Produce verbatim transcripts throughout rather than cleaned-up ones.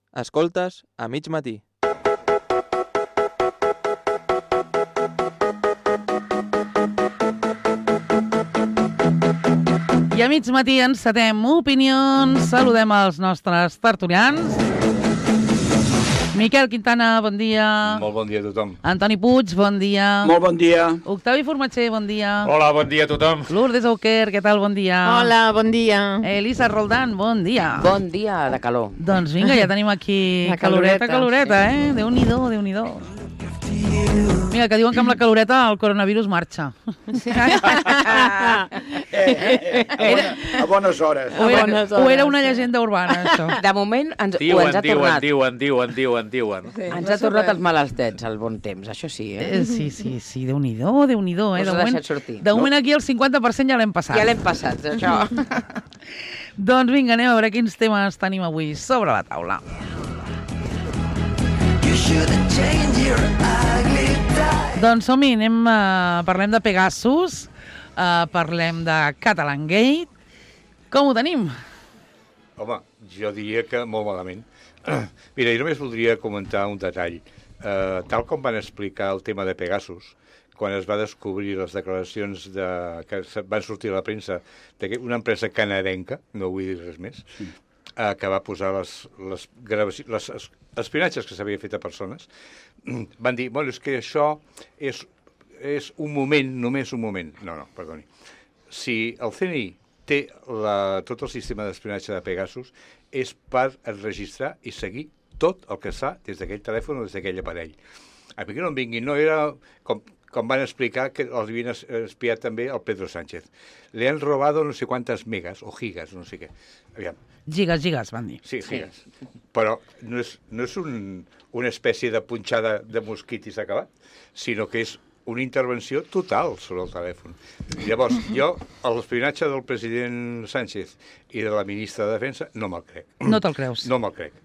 Escoltes a mig matí. I a mig matí encetem opinions. Saludem els nostres tertulians. Miquel Quintana, bon dia. Molt bon dia a tothom. Antoni Puig, bon dia. Molt bon dia. Octavi Formatger, bon dia. Hola, bon dia a tothom. Lourdes Auquer, què tal? Bon dia. Hola, bon dia. Elisa Roldán, bon dia. Bon dia de calor. Doncs vinga, ja tenim aquí La caloreta, caloreta, caloreta, eh? Déu-n'hi-do, Déu-n'hi-do. Mira, que diuen que amb la caloreta el coronavirus marxa. Eh, eh, a, bona, a bones hores. O era, bones o era hores, una sí. llegenda urbana, això. De moment ens, ho Diuen, ens ha diuen, tornat. diuen, diuen, diuen, diuen. Sí, Ens no ha sé tornat res. els mals dets, el bon temps, això sí, eh? Eh, Sí, sí, sí, Déu-n'hi-do, Déu-n'hi-do. Eh? Us De ha moment, deixat sortir. de moment aquí el cinquanta per cent ja l'hem passat. Ja l'hem passat, això. Doncs vinga, anem a veure quins temes tenim avui sobre la taula. Doncs som-hi, anem, uh, parlem de Pegasus, uh, parlem de Catalan Gate. Com ho tenim? Home, jo diria que molt malament. Mira, jo només voldria comentar un detall. Uh, tal com van explicar el tema de Pegasus, quan es va descobrir les declaracions de, que van sortir a la premsa d'una empresa canadenca, no vull dir res més, sí. uh, que va posar les, les, gravacions, les es, espionatges que s'havia fet a persones, van dir, bueno, és que això és, és un moment, només un moment. No, no, perdoni. Si el C N I té la, tot el sistema d'espionatge de Pegasus, és per registrar i seguir tot el que fa des d'aquell telèfon o des d'aquell aparell. A mi que no em vinguin, no era com, com van explicar que els havien espiat també el Pedro Sánchez. Le han robado no sé quantes megas o gigas, no sé què. Aviam. Gigas, gigas, van dir. Sí, gigas. Sí. Però no és, no és un, una espècie de punxada de mosquit i s'ha acabat, sinó que és una intervenció total sobre el telèfon. Llavors, jo, l'espionatge del president Sánchez i de la ministra de Defensa, no me'l crec. No te'l creus? No me'l crec.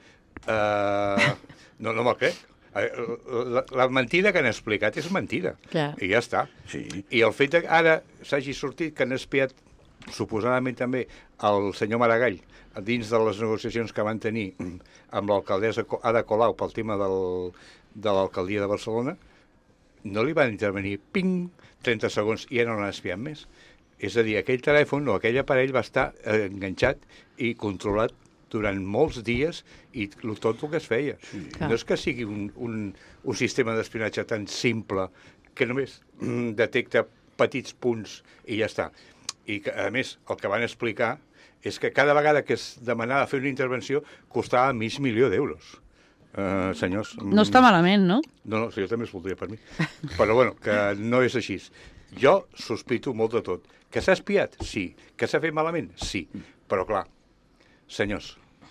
Uh, no no me'l crec. La, la mentida que han explicat és mentida. Clar. I ja està. Sí. I el fet que ara s'hagi sortit que han espiat suposadament també el senyor Maragall dins de les negociacions que van tenir amb l'alcaldessa Ada Colau pel tema del, de l'alcaldia de Barcelona, no li van intervenir, ping, trenta segons, i ja no l'han espiat més. És a dir, aquell telèfon o aquell aparell va estar eh, enganxat i controlat durant molts dies i tot el que es feia. Sí. No és que sigui un, un, un sistema d'espionatge tan simple que només mm, detecta petits punts i ja està. I que, a més, el que van explicar és que cada vegada que es demanava fer una intervenció costava mig milió d'euros. Uh, senyors... No està malament, no? No, no, jo també es voldria per mi. Però, bueno, que no és així. Jo sospito molt de tot. Que s'ha espiat? Sí. Que s'ha fet malament? Sí. Però, clar, senyors,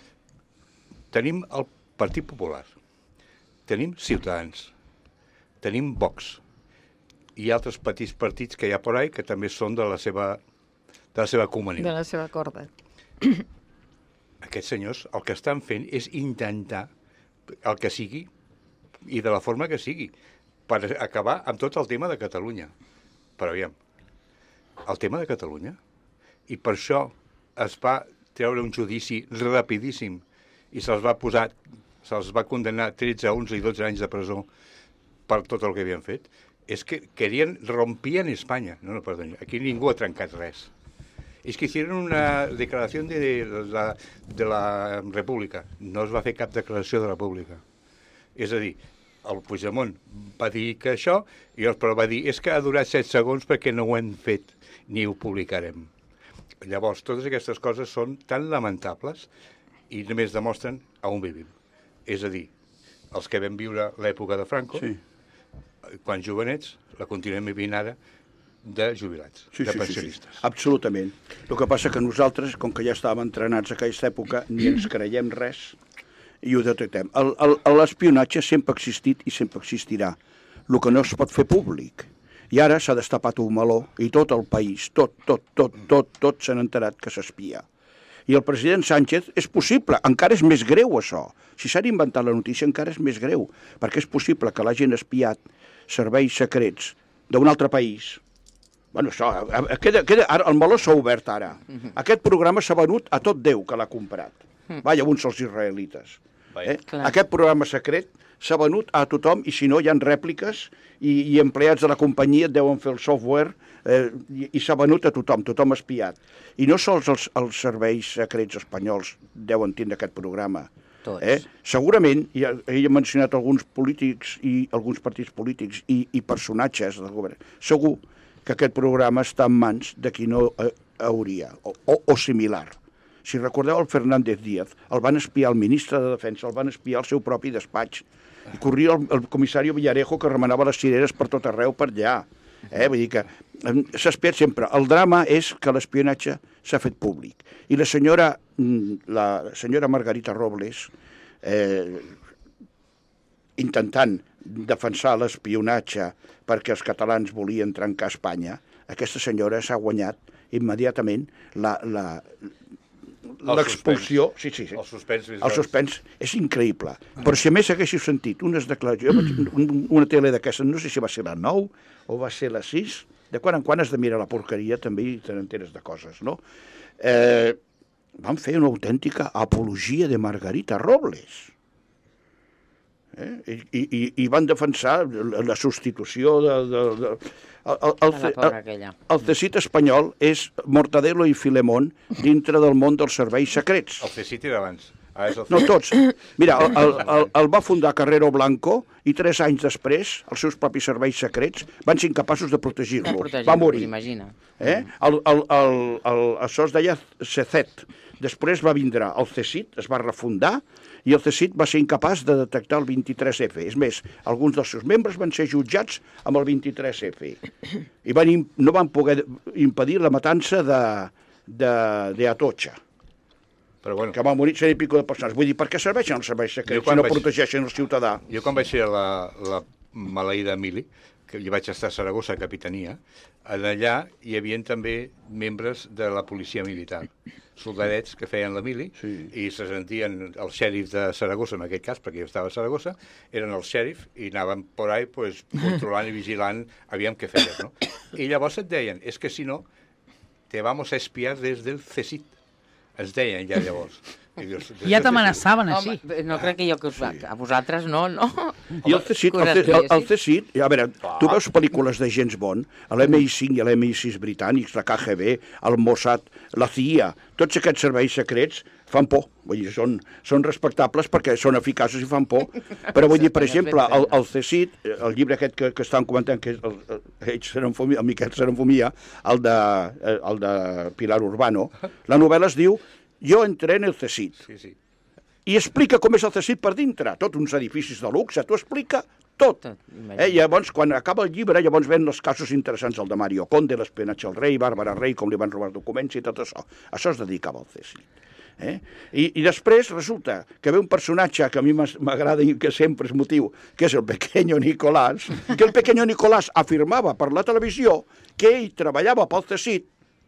tenim el Partit Popular, tenim Ciutadans, tenim Vox i altres petits partits que hi ha por ahí que també són de la seva, de la seva comunitat. De la seva corda. Aquests senyors el que estan fent és intentar el que sigui i de la forma que sigui per acabar amb tot el tema de Catalunya. Però aviam, el tema de Catalunya, i per això es va treure un judici rapidíssim i se'ls va posar, se'ls va condenar tretze, onze i dotze anys de presó per tot el que havien fet, és que querien, rompien Espanya. No, no, perdoni, aquí ningú ha trencat res. Es que hicieron una declaración de la, de la República. No es va fer cap declaració de la República. És a dir, el Puigdemont va dir que això, i el però va dir, és que ha durat set segons perquè no ho hem fet, ni ho publicarem. Llavors, totes aquestes coses són tan lamentables i només demostren a on vivim. És a dir, els que vam viure l'època de Franco, sí. Quan jovenets, la continuem vivint ara, de jubilats, sí, de sí, pensionistes. Sí, sí. Absolutament. El que passa que nosaltres, com que ja estàvem entrenats a aquesta època, ni ens creiem res i ho detectem. L'espionatge sempre ha existit i sempre existirà. El que no es pot fer públic. I ara s'ha destapat un meló i tot el país, tot, tot, tot, tot, tot s'han enterat que s'espia. I el president Sánchez, és possible, encara és més greu això. Si s'ha inventat la notícia, encara és més greu, perquè és possible que l'hagin espiat serveis secrets d'un altre país. Bueno, això, queda, queda, ara, el meló s'ha obert ara. Uh-huh. Aquest programa s'ha venut a tot Déu que l'ha comprat. Uh-huh. Vaja, uns els israelites. Eh? Aquest programa secret s'ha venut a tothom i si no hi ha rèpliques i, i empleats de la companyia deuen fer el software eh, i, i s'ha venut a tothom, tothom espiat. I no sols els, els serveis secrets espanyols deuen tindre aquest programa. Tots. Eh? Segurament, ja, ell ha mencionat alguns polítics i alguns partits polítics i, i personatges del govern. Segur que aquest programa està en mans de qui no eh, hauria, o, o, o similar. Si recordeu el Fernández Díaz, el van espiar el ministre de Defensa, el van espiar al seu propi despatx. I corria el, el comissari Villarejo que remenava les cireres per tot arreu per allà. Eh? Vull dir que s'ha espiat sempre. El drama és que l'espionatge s'ha fet públic. I la senyora, la senyora Margarita Robles, eh, intentant defensar l'espionatge perquè els catalans volien trencar Espanya, aquesta senyora s'ha guanyat immediatament la... la l'expulsió, sí, sí, sí. El suspens. El suspens és increïble. Però si a més haguéssiu sentit unes declaracions, una tele d'aquestes, no sé si va ser la nou o va ser la sis, de quan en quan has de mirar la porqueria també i te n'enteres de coses, no? Eh, van fer una autèntica apologia de Margarita Robles. Eh? I, i, I van defensar la, la substitució de... de, de el, el, el, el, el CSIC espanyol és Mortadelo i Filemón dintre del món dels serveis secrets. El CSIC era abans. Ah, és el no, tots. Mira, el, el, el, el va fundar Carrero Blanco i tres anys després els seus propis serveis secrets van ser incapaços de protegir-lo. Protegir va morir. Imagina. Eh? El, el, el, el, això es deia C C E T. Després va vindre el CSIC, es va refundar, i el CSIC va ser incapaç de detectar el vint-i-tres F. És més, alguns dels seus membres van ser jutjats amb el vint-i-tres F. I van, no van poder impedir la matança de, de, de Atocha. Però bueno, que va morir cent i pico de persones. Vull dir, per què serveixen els serveis secrets si no vaig... protegeixen el ciutadà? Jo quan vaig ser a la, la maleïda Mili, que hi vaig estar a Saragossa, capitania, allà hi havia també membres de la policia militar, soldadets que feien la mili, sí. I se sentien el xèrif de Saragossa, en aquest cas, perquè jo estava a Saragossa, eren el xèrif i anaven por ahí pues, controlant i vigilant aviam què feien, no? I llavors et deien, és es que si no, te vamos a espiar des del CSIC. Ens deien ja llavors. I dius, ja t'amenaçaven així. Home, no crec que jo que us... Sí. A vosaltres no, no? I el CSIC, el, el, el CSIC, a veure, tu veus pel·lícules de James Bond, l'M I cinc i l'M I sis britànics, la K G B, el Mossad, la C I A, tots aquests serveis secrets fan por. Vull dir, són, són respectables perquè són eficaços i fan por. Però vull dir, per exemple, el, el CSIC, el llibre aquest que, que estan comentant, que és el, el, el, el Miquel Serenfumia, el de, el de Pilar Urbano, la novel·la es diu Jo entré en el CSIC. Sí, sí. I explica com és el CSIC per dintre. Tots uns edificis de luxe, t'ho explica tot. tot eh? I llavors, quan acaba el llibre, llavors ven els casos interessants, el de Mario Conde, l'espionatge al rei, Bàrbara Rei, com li van robar documents i tot això. Això es dedicava al CSIC. Eh? I, I després resulta que ve un personatge que a mi m'agrada i que sempre és motiu, que és el Pequeño Nicolás, que el Pequeño Nicolás afirmava per la televisió que ell treballava pel CSIC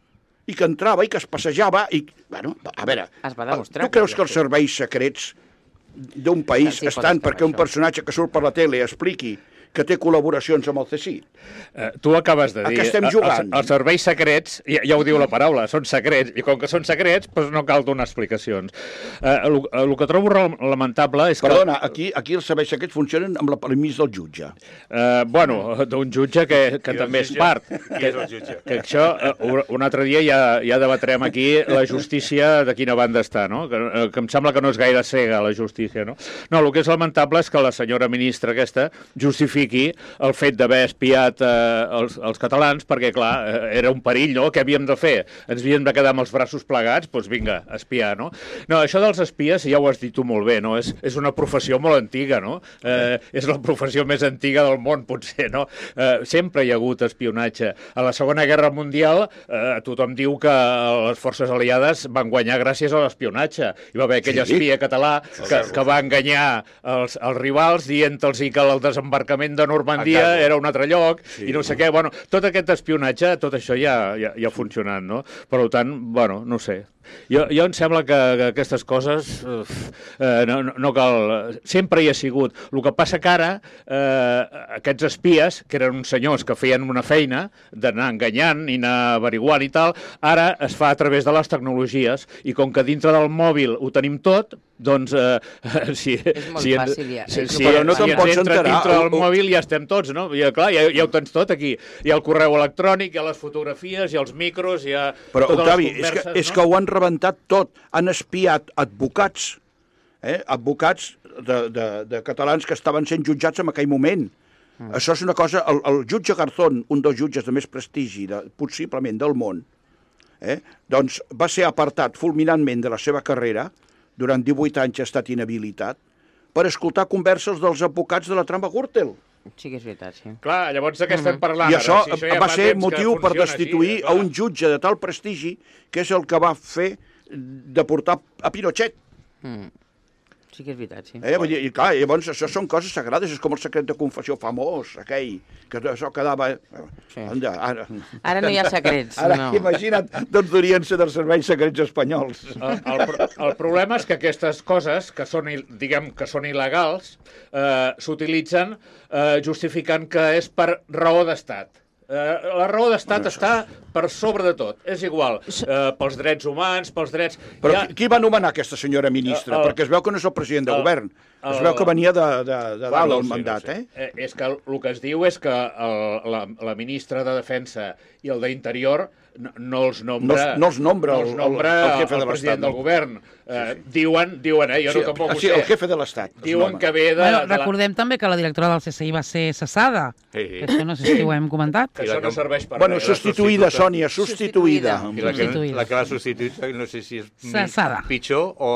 i que entrava i que es passejava i, bueno, a veure, tu creus que els serveis secrets d'un país estan perquè un personatge que surt per la tele expliqui que té col·laboracions amb el CSIC? Uh, tu acabes de dir... A què estem jugant? Els, els serveis secrets, ja, ja ho diu la paraula, són secrets, i com que són secrets, doncs no cal donar explicacions. Uh, el, el que trobo lamentable és Perdona, que... aquí, aquí els serveis secrets funcionen amb la permís del jutge. Uh, bueno, d'un jutge que, que també és part. Qui és el jutge? Que això, uh, un altre dia ja, ja debatrem aquí la justícia de quina banda està, no? Que, que em sembla que no és gaire cega, la justícia, no? No, el que és lamentable és que la senyora ministra aquesta justifiqui el fet d'haver espiat eh, els, els catalans, perquè, clar, eh, era un perill, no? Què havíem de fer? Ens havíem de quedar amb els braços plegats? Doncs vinga, espiar, no? No, això dels espies, ja ho has dit tu molt bé, no? És, és una professió molt antiga, no? Eh, és la professió més antiga del món, potser, no? Eh, sempre hi ha hagut espionatge. A la Segona Guerra Mundial, eh, tothom diu que les forces aliades van guanyar gràcies a l'espionatge. Hi va haver aquell espia català que, que va enganyar els, els rivals dient-los que el desembarcament campament de Normandia Exacte. era un altre lloc, Sí. i no sé què. Bueno, tot aquest espionatge, tot això ja, ja, ja ha funcionat, no? Per tant, bueno, no sé. Jo, jo em sembla que, que aquestes coses uf, eh, no, no, no cal... Sempre hi ha sigut. El que passa que ara eh, aquests espies, que eren uns senyors que feien una feina d'anar enganyant i anar averiguant i tal, ara es fa a través de les tecnologies i com que dintre del mòbil ho tenim tot, doncs eh, si, És molt si, fàcil, ja. si, si, Però no si te'n ens pots entra enterar. dintre del O- o- mòbil ja estem tots, no? Ja, clar, ja, ja ho tens tot aquí. Hi ha el correu electrònic, hi ha les fotografies, hi ha els micros, hi ha Però, totes Octavi, les és que, converses, és no? que ho han rebentat tot. Han espiat advocats, eh? advocats de, de, de catalans que estaven sent jutjats en aquell moment. Mm. Això és una cosa... El, el jutge Garzón, un dels jutges de més prestigi, de, possiblement del món, eh? doncs va ser apartat fulminantment de la seva carrera, durant divuit anys ha estat inhabilitat, per escoltar converses dels advocats de la trama Gürtel. Sí que és veritat, sí. Clar, llavors de què estem parlant? I ara? això, Si això ja va fa ser temps que motiu per funciona destituir així, a un jutge de tal prestigi que és el que va fer deportar a Pinochet. Mm. Sí que és veritat, sí. Eh? Vull dir, i clar, llavors això són coses sagrades, és com el secret de confessió famós, aquell, que això quedava... Sí. Anda, ara, Ara no hi ha secrets, ara no. imagina't, doncs durien ser dels serveis secrets espanyols. El, el, pro- el problema és que aquestes coses, que són, il- diguem, que són il·legals, eh, s'utilitzen eh, justificant que és per raó d'estat. Eh, la raó d'estat està per sobre de tot. És igual, eh, pels drets humans, pels drets... Però Hi ha- qui, qui va nomenar aquesta senyora ministra? El- el- Perquè es veu que no és el president de el- govern. Es el- veu que venia de, de, de dalt no el sé, mandat, no sé. eh? eh? És que el, el que es diu és que el, la, la ministra de Defensa i el d'Interior no, no els nombra... No els- no els nombra no els el- nombra el- el el, jefe de el president l'Estat, no? del govern. Eh, diuen, diuen, eh? Jo Sí, no tampoc ho sí, sé. el jefe de l'Estat. es Diuen noma. que ve de... Bueno, de la- recordem també que la directora del C S I va ser cessada. Sí. Que això no sé si ho hem comentat. que això no serveix per Bueno, res. substituïda, substituta. Sònia, substituïda. I la que, Substituïda. la que l'ha substituït, no sé si és mi- Cessada. pitjor o,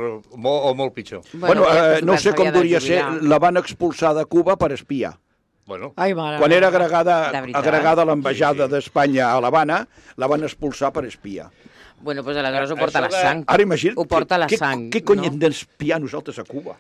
mo, o molt pitjor. Bueno, ja eh, no sé com s'havia de duria ser, jubilar. la van expulsar de Cuba per espiar. Bueno, Ai, mare. Quan era agregada, De veritat? agregada a l'ambaixada d'Espanya a l'Havana, la van expulsar per espiar. Bueno, doncs aleshores ho porta Això la de- sang. Ara imagina't, Ho porta la què, sang. què cony no? hem d'espiar nosaltres a Cuba?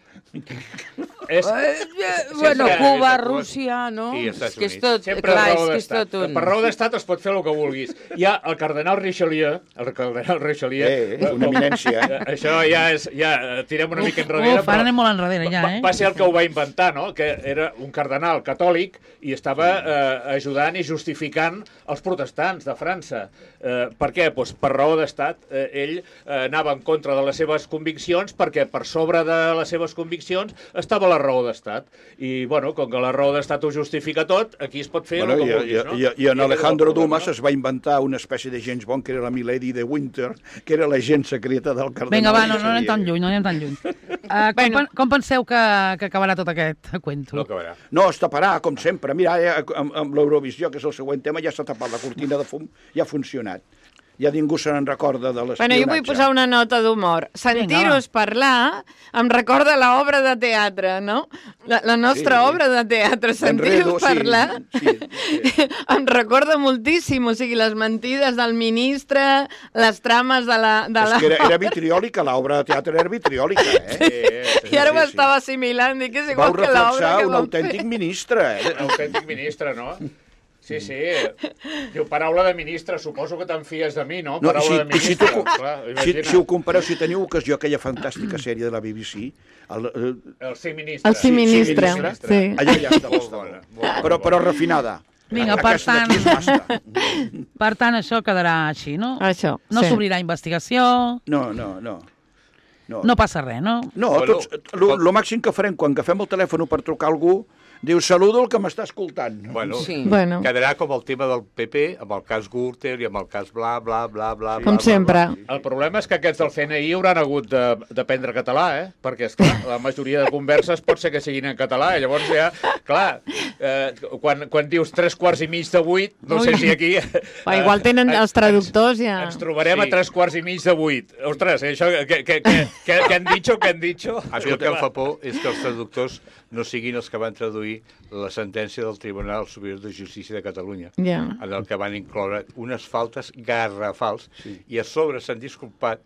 És, Bueno, sempre- Cuba, Cuba Rússia, no? i És Estats que és Units. tot, sempre clar, raó és que és d'estat. tot un... Per raó d'estat es pot fer el que vulguis. Hi ha el cardenal Richelieu, el cardenal Richelieu... Eh, una eminència, eh? Eh, Això ja és... Ja, eh, tirem una mica enrere, Uf, ara anem molt enrere ja, va, eh? va ser el que ho va inventar, no? Que era un cardenal catòlic i estava eh, ajudant i justificant els protestants de França. Eh, per què? Pues per raó d'estat. Eh, ell eh, anava en contra de les seves conviccions perquè per sobre de les seves conviccions estava la raó d'estat. I, bueno, com que la raó d'estat ho justifica tot, aquí es pot fer Bueno, el que i, vulguis, i, no? i, I en aquest és el Alejandro problema, Dumas no? es va inventar una espècie de James Bond, que era la Milady de Winter, que era l'agent secreta del cardenal. Vinga, va, no, no anem Richelieu. tan lluny, no anem tan lluny. Uh, com, Bueno. pen- com penseu que, que acabarà tot aquest cuento? no acabarà. No, es taparà, com sempre. Mira, ja, amb, amb l'Eurovisió, que és el següent tema, ja s'ha tapat la cortina de fum, ja ha funcionat. Ja ningú se n'en recorda de l'espionatge. Bueno, jo vull posar una nota d'humor. Sentir-vos parlar em recorda l'obra de teatre, no? La, la nostra Sí. obra de teatre. Enredo, Sentir-vos sí, parlar sí, sí. em recorda moltíssim. O sigui, les mentides del ministre, les trames de la... De És la... que era, era vitriòlica, l'obra de teatre era vitriòlica, eh? Sí, I ara ho sí, sí. estava assimilant, dic que és igual Vau que l'obra reflexar que un vam autèntic fer. ministre, eh? autèntic ministre, no? Sí, sí. Diu, paraula de ministre, suposo que te'n fies de mi, no? No, Paraula si, de i si, ministre. tu, Clar, si, imagina. si ho compareu, si teniu ocasió, aquella fantàstica sèrie de la B B C, el, el, El sí ministre. El sí ministre, sí, sí. allà ja està Molt bona, molt bona. però, però refinada. Vinga, per Aquesta tant- d'aquí és masta. Per tant, això quedarà així, no? Això, No sí. s'obrirà investigació, No, no, no. No, no passa res, no? no Bueno, tots, lo, lo màxim que farem quan agafem el telèfon per trucar a algú, diu, saludo el que m'està escoltant. Bueno, Sí. Bueno, quedarà com el tema del P P, amb el cas Gürtel i amb el cas bla, bla, bla, bla... com bla, sempre. Bla, bla. El problema és que aquests del C N I hauran hagut de- d'aprendre català, eh? Perquè, esclar, la majoria de converses pot ser que siguin en català, i llavors ja, clar, eh, quan, quan dius tres quarts i mig de vuit, no sé Ui. si aquí... Va, igual tenen els traductors ja. Ens trobarem Sí. a tres quarts i mig de vuit. Ostres, això, què, què, què, què, què han dicho, què han dicho? El que em fa por és que els traductors no siguin els que van traduir la sentència del Tribunal Superior de Justícia de Catalunya, Ja. en el que van incloure unes faltes garrafals, sí. I a sobre s'han disculpat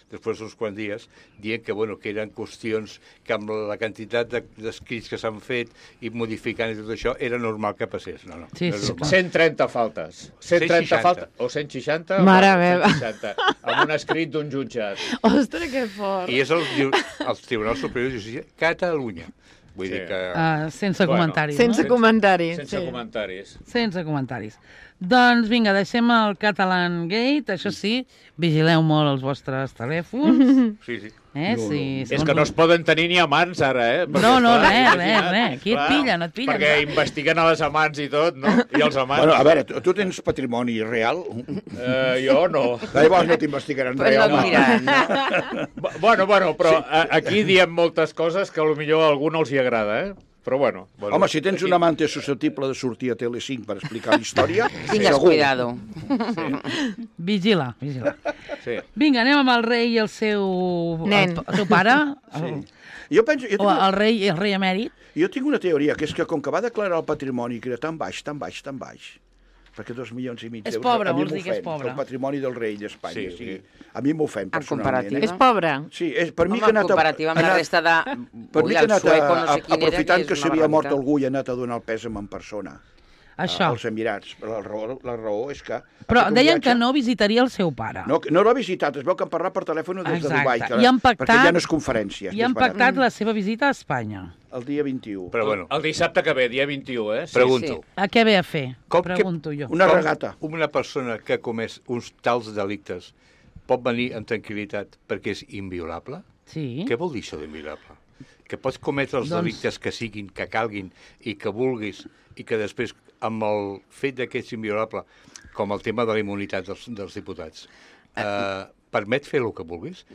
després d'uns quants dies, dient que, bueno, que eren qüestions que amb la quantitat de- d'escrits que s'han fet i modificant i tot això, era normal que passés. No, no, Sí, no és sí, normal. cent trenta faltes. cent trenta cent seixanta. faltes. O cent seixanta? Mare o meva. cent seixanta, amb un escrit d'un jutjat. Ostres, que fort. I és el, el Tribunal Superior de Justícia Catalunya. Vull Sí. dir que... Uh, sense Bueno, comentaris, Sense no? comentaris. Sense sí. comentaris. Sense comentaris. Doncs vinga, deixem el Catalan Gate, això sí, vigileu molt els vostres telèfons, Sí, sí. eh? No, Si, És segons que no es poden tenir ni amants, ara, eh? Perquè, No, no, clar, res, res, imagina't, res. Aquí et clar, pillen, et pillen. Perquè investiguen a les amants i tot, no? I els amants... Bueno, a veure, tu, tu tens patrimoni real? Eh, jo no. Llavors no t'investigaran Pues real. no no. miraran, no? Bu- Bueno, bueno, però a- aquí diem moltes coses que potser a algú no els hi agrada, eh? Però bueno. bueno Home, si tens aquí- un amante susceptible de sortir a Telecinc per explicar la història, Tingues segur. cuidado. Vigila, vigila. Sí. Vinga, anem amb el rei i el seu... Nen. El, el seu pare, el, Jo penso... Jo o tinc, el rei, el rei emèrit. jo tinc una teoria, que és que com que va declarar el patrimoni que era tan baix, tan baix, tan baix, perquè dos milions i mig És d'euros... pobre, a mi vols dir que és m'ofèn, pobre. El patrimoni del rei d'Espanya. Sí, Sí, sí. sí. A mi m'ofèn, En personalment. comparativa. Eh? És pobre. Sí, és, per mi Home, que ha en anat... a- comparativa amb ha la anat- resta de... Per mi Ui, que ha el anat, sueco, a, no sé quin era, aprofitant és que una s'havia mort barbaritat. algú i ha anat a donar el pèsam en persona. Això. Als Emirats. La raó, la raó és que... ha Però fet un deien viatge- que no visitaria el seu pare. No, no l'ha visitat, es veu que han parlat per telèfon des de Exacte. Dubai, que, I han pactat- perquè hi ha unes conferències. I han més barates. pactat la seva visita a Espanya. El dia vint-i-u. Però bueno, El dissabte que ve, dia vint-i-u, eh? Sí. pregunto. sí. A què ve a fer? Com que- Pregunto jo. Una Com regata. Una persona que ha comès uns tals delictes pot venir amb tranquil·litat perquè és inviolable? Sí. Què vol dir això d'inviolable? Que pots cometre els Doncs- delictes que siguin, que calguin i que vulguis i que després, amb el fet de que ets inviolable, com el tema de la immunitat dels, dels diputats, eh, permet fer el que vulguis?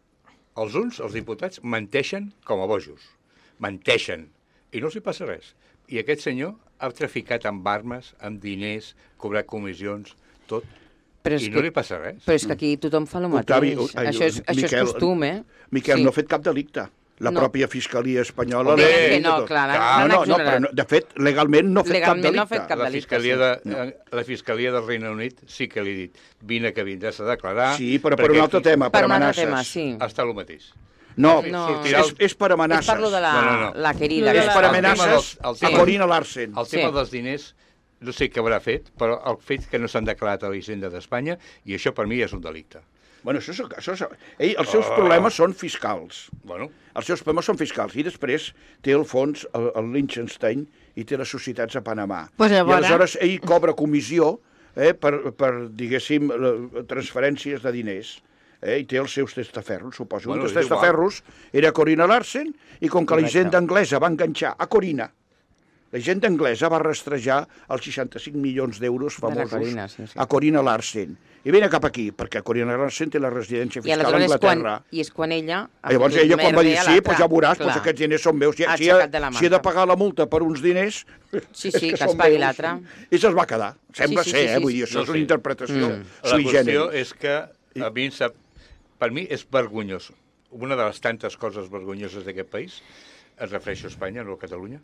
Els uns, els diputats, menteixen com a bojos. Menteixen. I no els hi passa res. I aquest senyor ha traficat amb armes, amb diners, cobrat comissions, tot, Però és i que- no li passa res. Però és que aquí tothom fa el mateix. Octavi, ai, això és, això Miquel, és costum, eh? Miquel, Sí. no ha fet cap delicte. La No. pròpia Fiscalia Espanyola... Home, l'ha que dit no, tot. clar, no, l'han no, no, exonerat. però no, de fet, legalment no ha fet Legalment cap no ha delicte. fet cap La delicte, Fiscalia, sí. de, eh, la Fiscalia del Regne Unit sí que li he dit vine que vindràs a declarar... Sí, però per perquè un altre aquí tema, per, Per un altre amenaces. tema, sí. Està el mateix. No, No. Sortirà és, és per amenaces. És parlo de la, No, no, no. la querida. És És per El tema amenaces dels- el a tema- Corina Larsen. El tema Sí. dels diners, no sé què haurà fet, però el fet que no s'han declarat a la Hisenda d'Espanya, i això per mi és un delicte. Bueno, això, és- això, és- ell, els seus problemes són fiscals. Bueno, Els seus problemes són fiscals. I després té el fons, el, el Liechtenstein, i té les societats a Panamà. Pues a I veure. aleshores ell cobra comissió eh, per, per, diguéssim, la- transferències de diners. Eh, i té els seus testaferros, suposo. Bueno, Un és dels testaferros era Corina Larsen, i com que la Correcte. hisenda anglesa va enganxar a Corina, la hisenda anglesa va rastrejar els seixanta-cinc milions d'euros De la famosos Corina, sí, sí. a Corina Larsen. I vine cap aquí, perquè Corina Larsen té la residència I fiscal a aleshores és quan, Anglaterra. i és quan ella... ha Llavors fotut ella quan va dir merda a sí, l'altre. pues ja veuràs, Clar. pues aquests diners són meus. Si, Ha si, ha, aixecat de la si he de manca. pagar la multa per uns diners, Sí, és sí, que es són pagui meus. l'altre. I se'ls va quedar. Sembla Sí, sí, ser, sí, eh? sí, Vull dir, sí. això No és una sé. interpretació Mm. la sui qüestió generis. és que a mi em sap... Per mi és vergonyós. Una de les tantes coses vergonyoses d'aquest país, es refereixo a Espanya, no a Catalunya,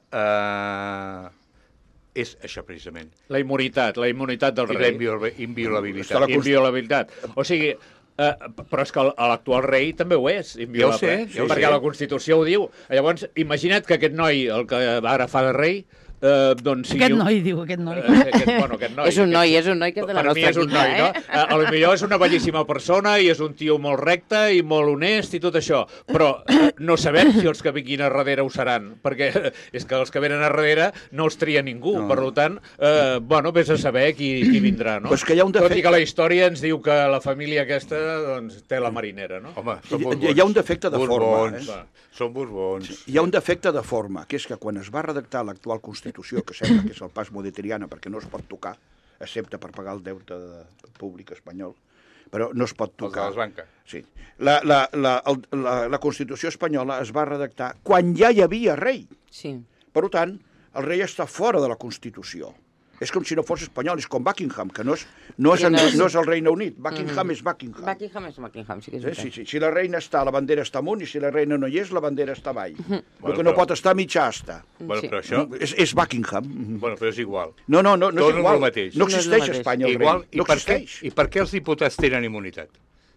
eh, és això precisament. La immunitat, la immunitat del I la rei. inviola- Està inviolabilitat. la Const- Inviolabilitat. O sigui, eh, però és que el- l'actual rei també ho és, inviolable. Ja ho sé, ja ho perquè sé. la Constitució ho diu. Llavors, imagina't que aquest noi, el que ara fa de rei, eh, doncs sigui... Aquest un- noi, diu, aquest noi. Eh, aquest, bueno, aquest noi. És un aquest- noi, és un noi que és de la Per mi nostra és un quinta, noi, no? eh? A, a lo millor és una bellíssima persona i és un tio molt recte i molt honest i tot això, però eh, no sabem si els que vinguin a darrere ho seran, perquè és que els que venen a darrere no els tria ningú, No. per tant, eh, bueno, vés a saber qui, qui vindrà, no? Però és que hi ha un Tot defecte- i que la història ens diu que la família aquesta doncs, té la marinera, no? Home, són Hi- borbons. hi ha un defecte de forma, Borbons, eh? Són borbons. Hi ha un defecte de forma, que és que quan es va redactar l'actual Constitució, que sembla que és el pas moditeriana, perquè no es pot tocar, excepte per pagar el deute de, públic espanyol, però no es pot Els de tocar. les banques. Sí. La, la, la, el, la, la Constitució espanyola es va redactar quan ja hi havia rei. Sí. Per tant, el rei està fora de la Constitució. És com si no fos espanyol, és com Buckingham, que no és, no és, Que no és- no és el Regne Unit. Buckingham és Buckingham. Buckingham és Buckingham, sí que és Eh? veritat. Sí, sí. Si la reina està, la bandera està amunt, i si la reina no hi és, la bandera està avall. El Bueno, que no però- pot estar mitjà està. Bueno, Sí. però això... És, és Buckingham. Bueno, però és igual. No, no, no, no Torno és igual. al mateix. No No és el existeix a mateix. Espanya el Igual, rei. i, No per què, existeix. I per què els diputats tenen immunitat?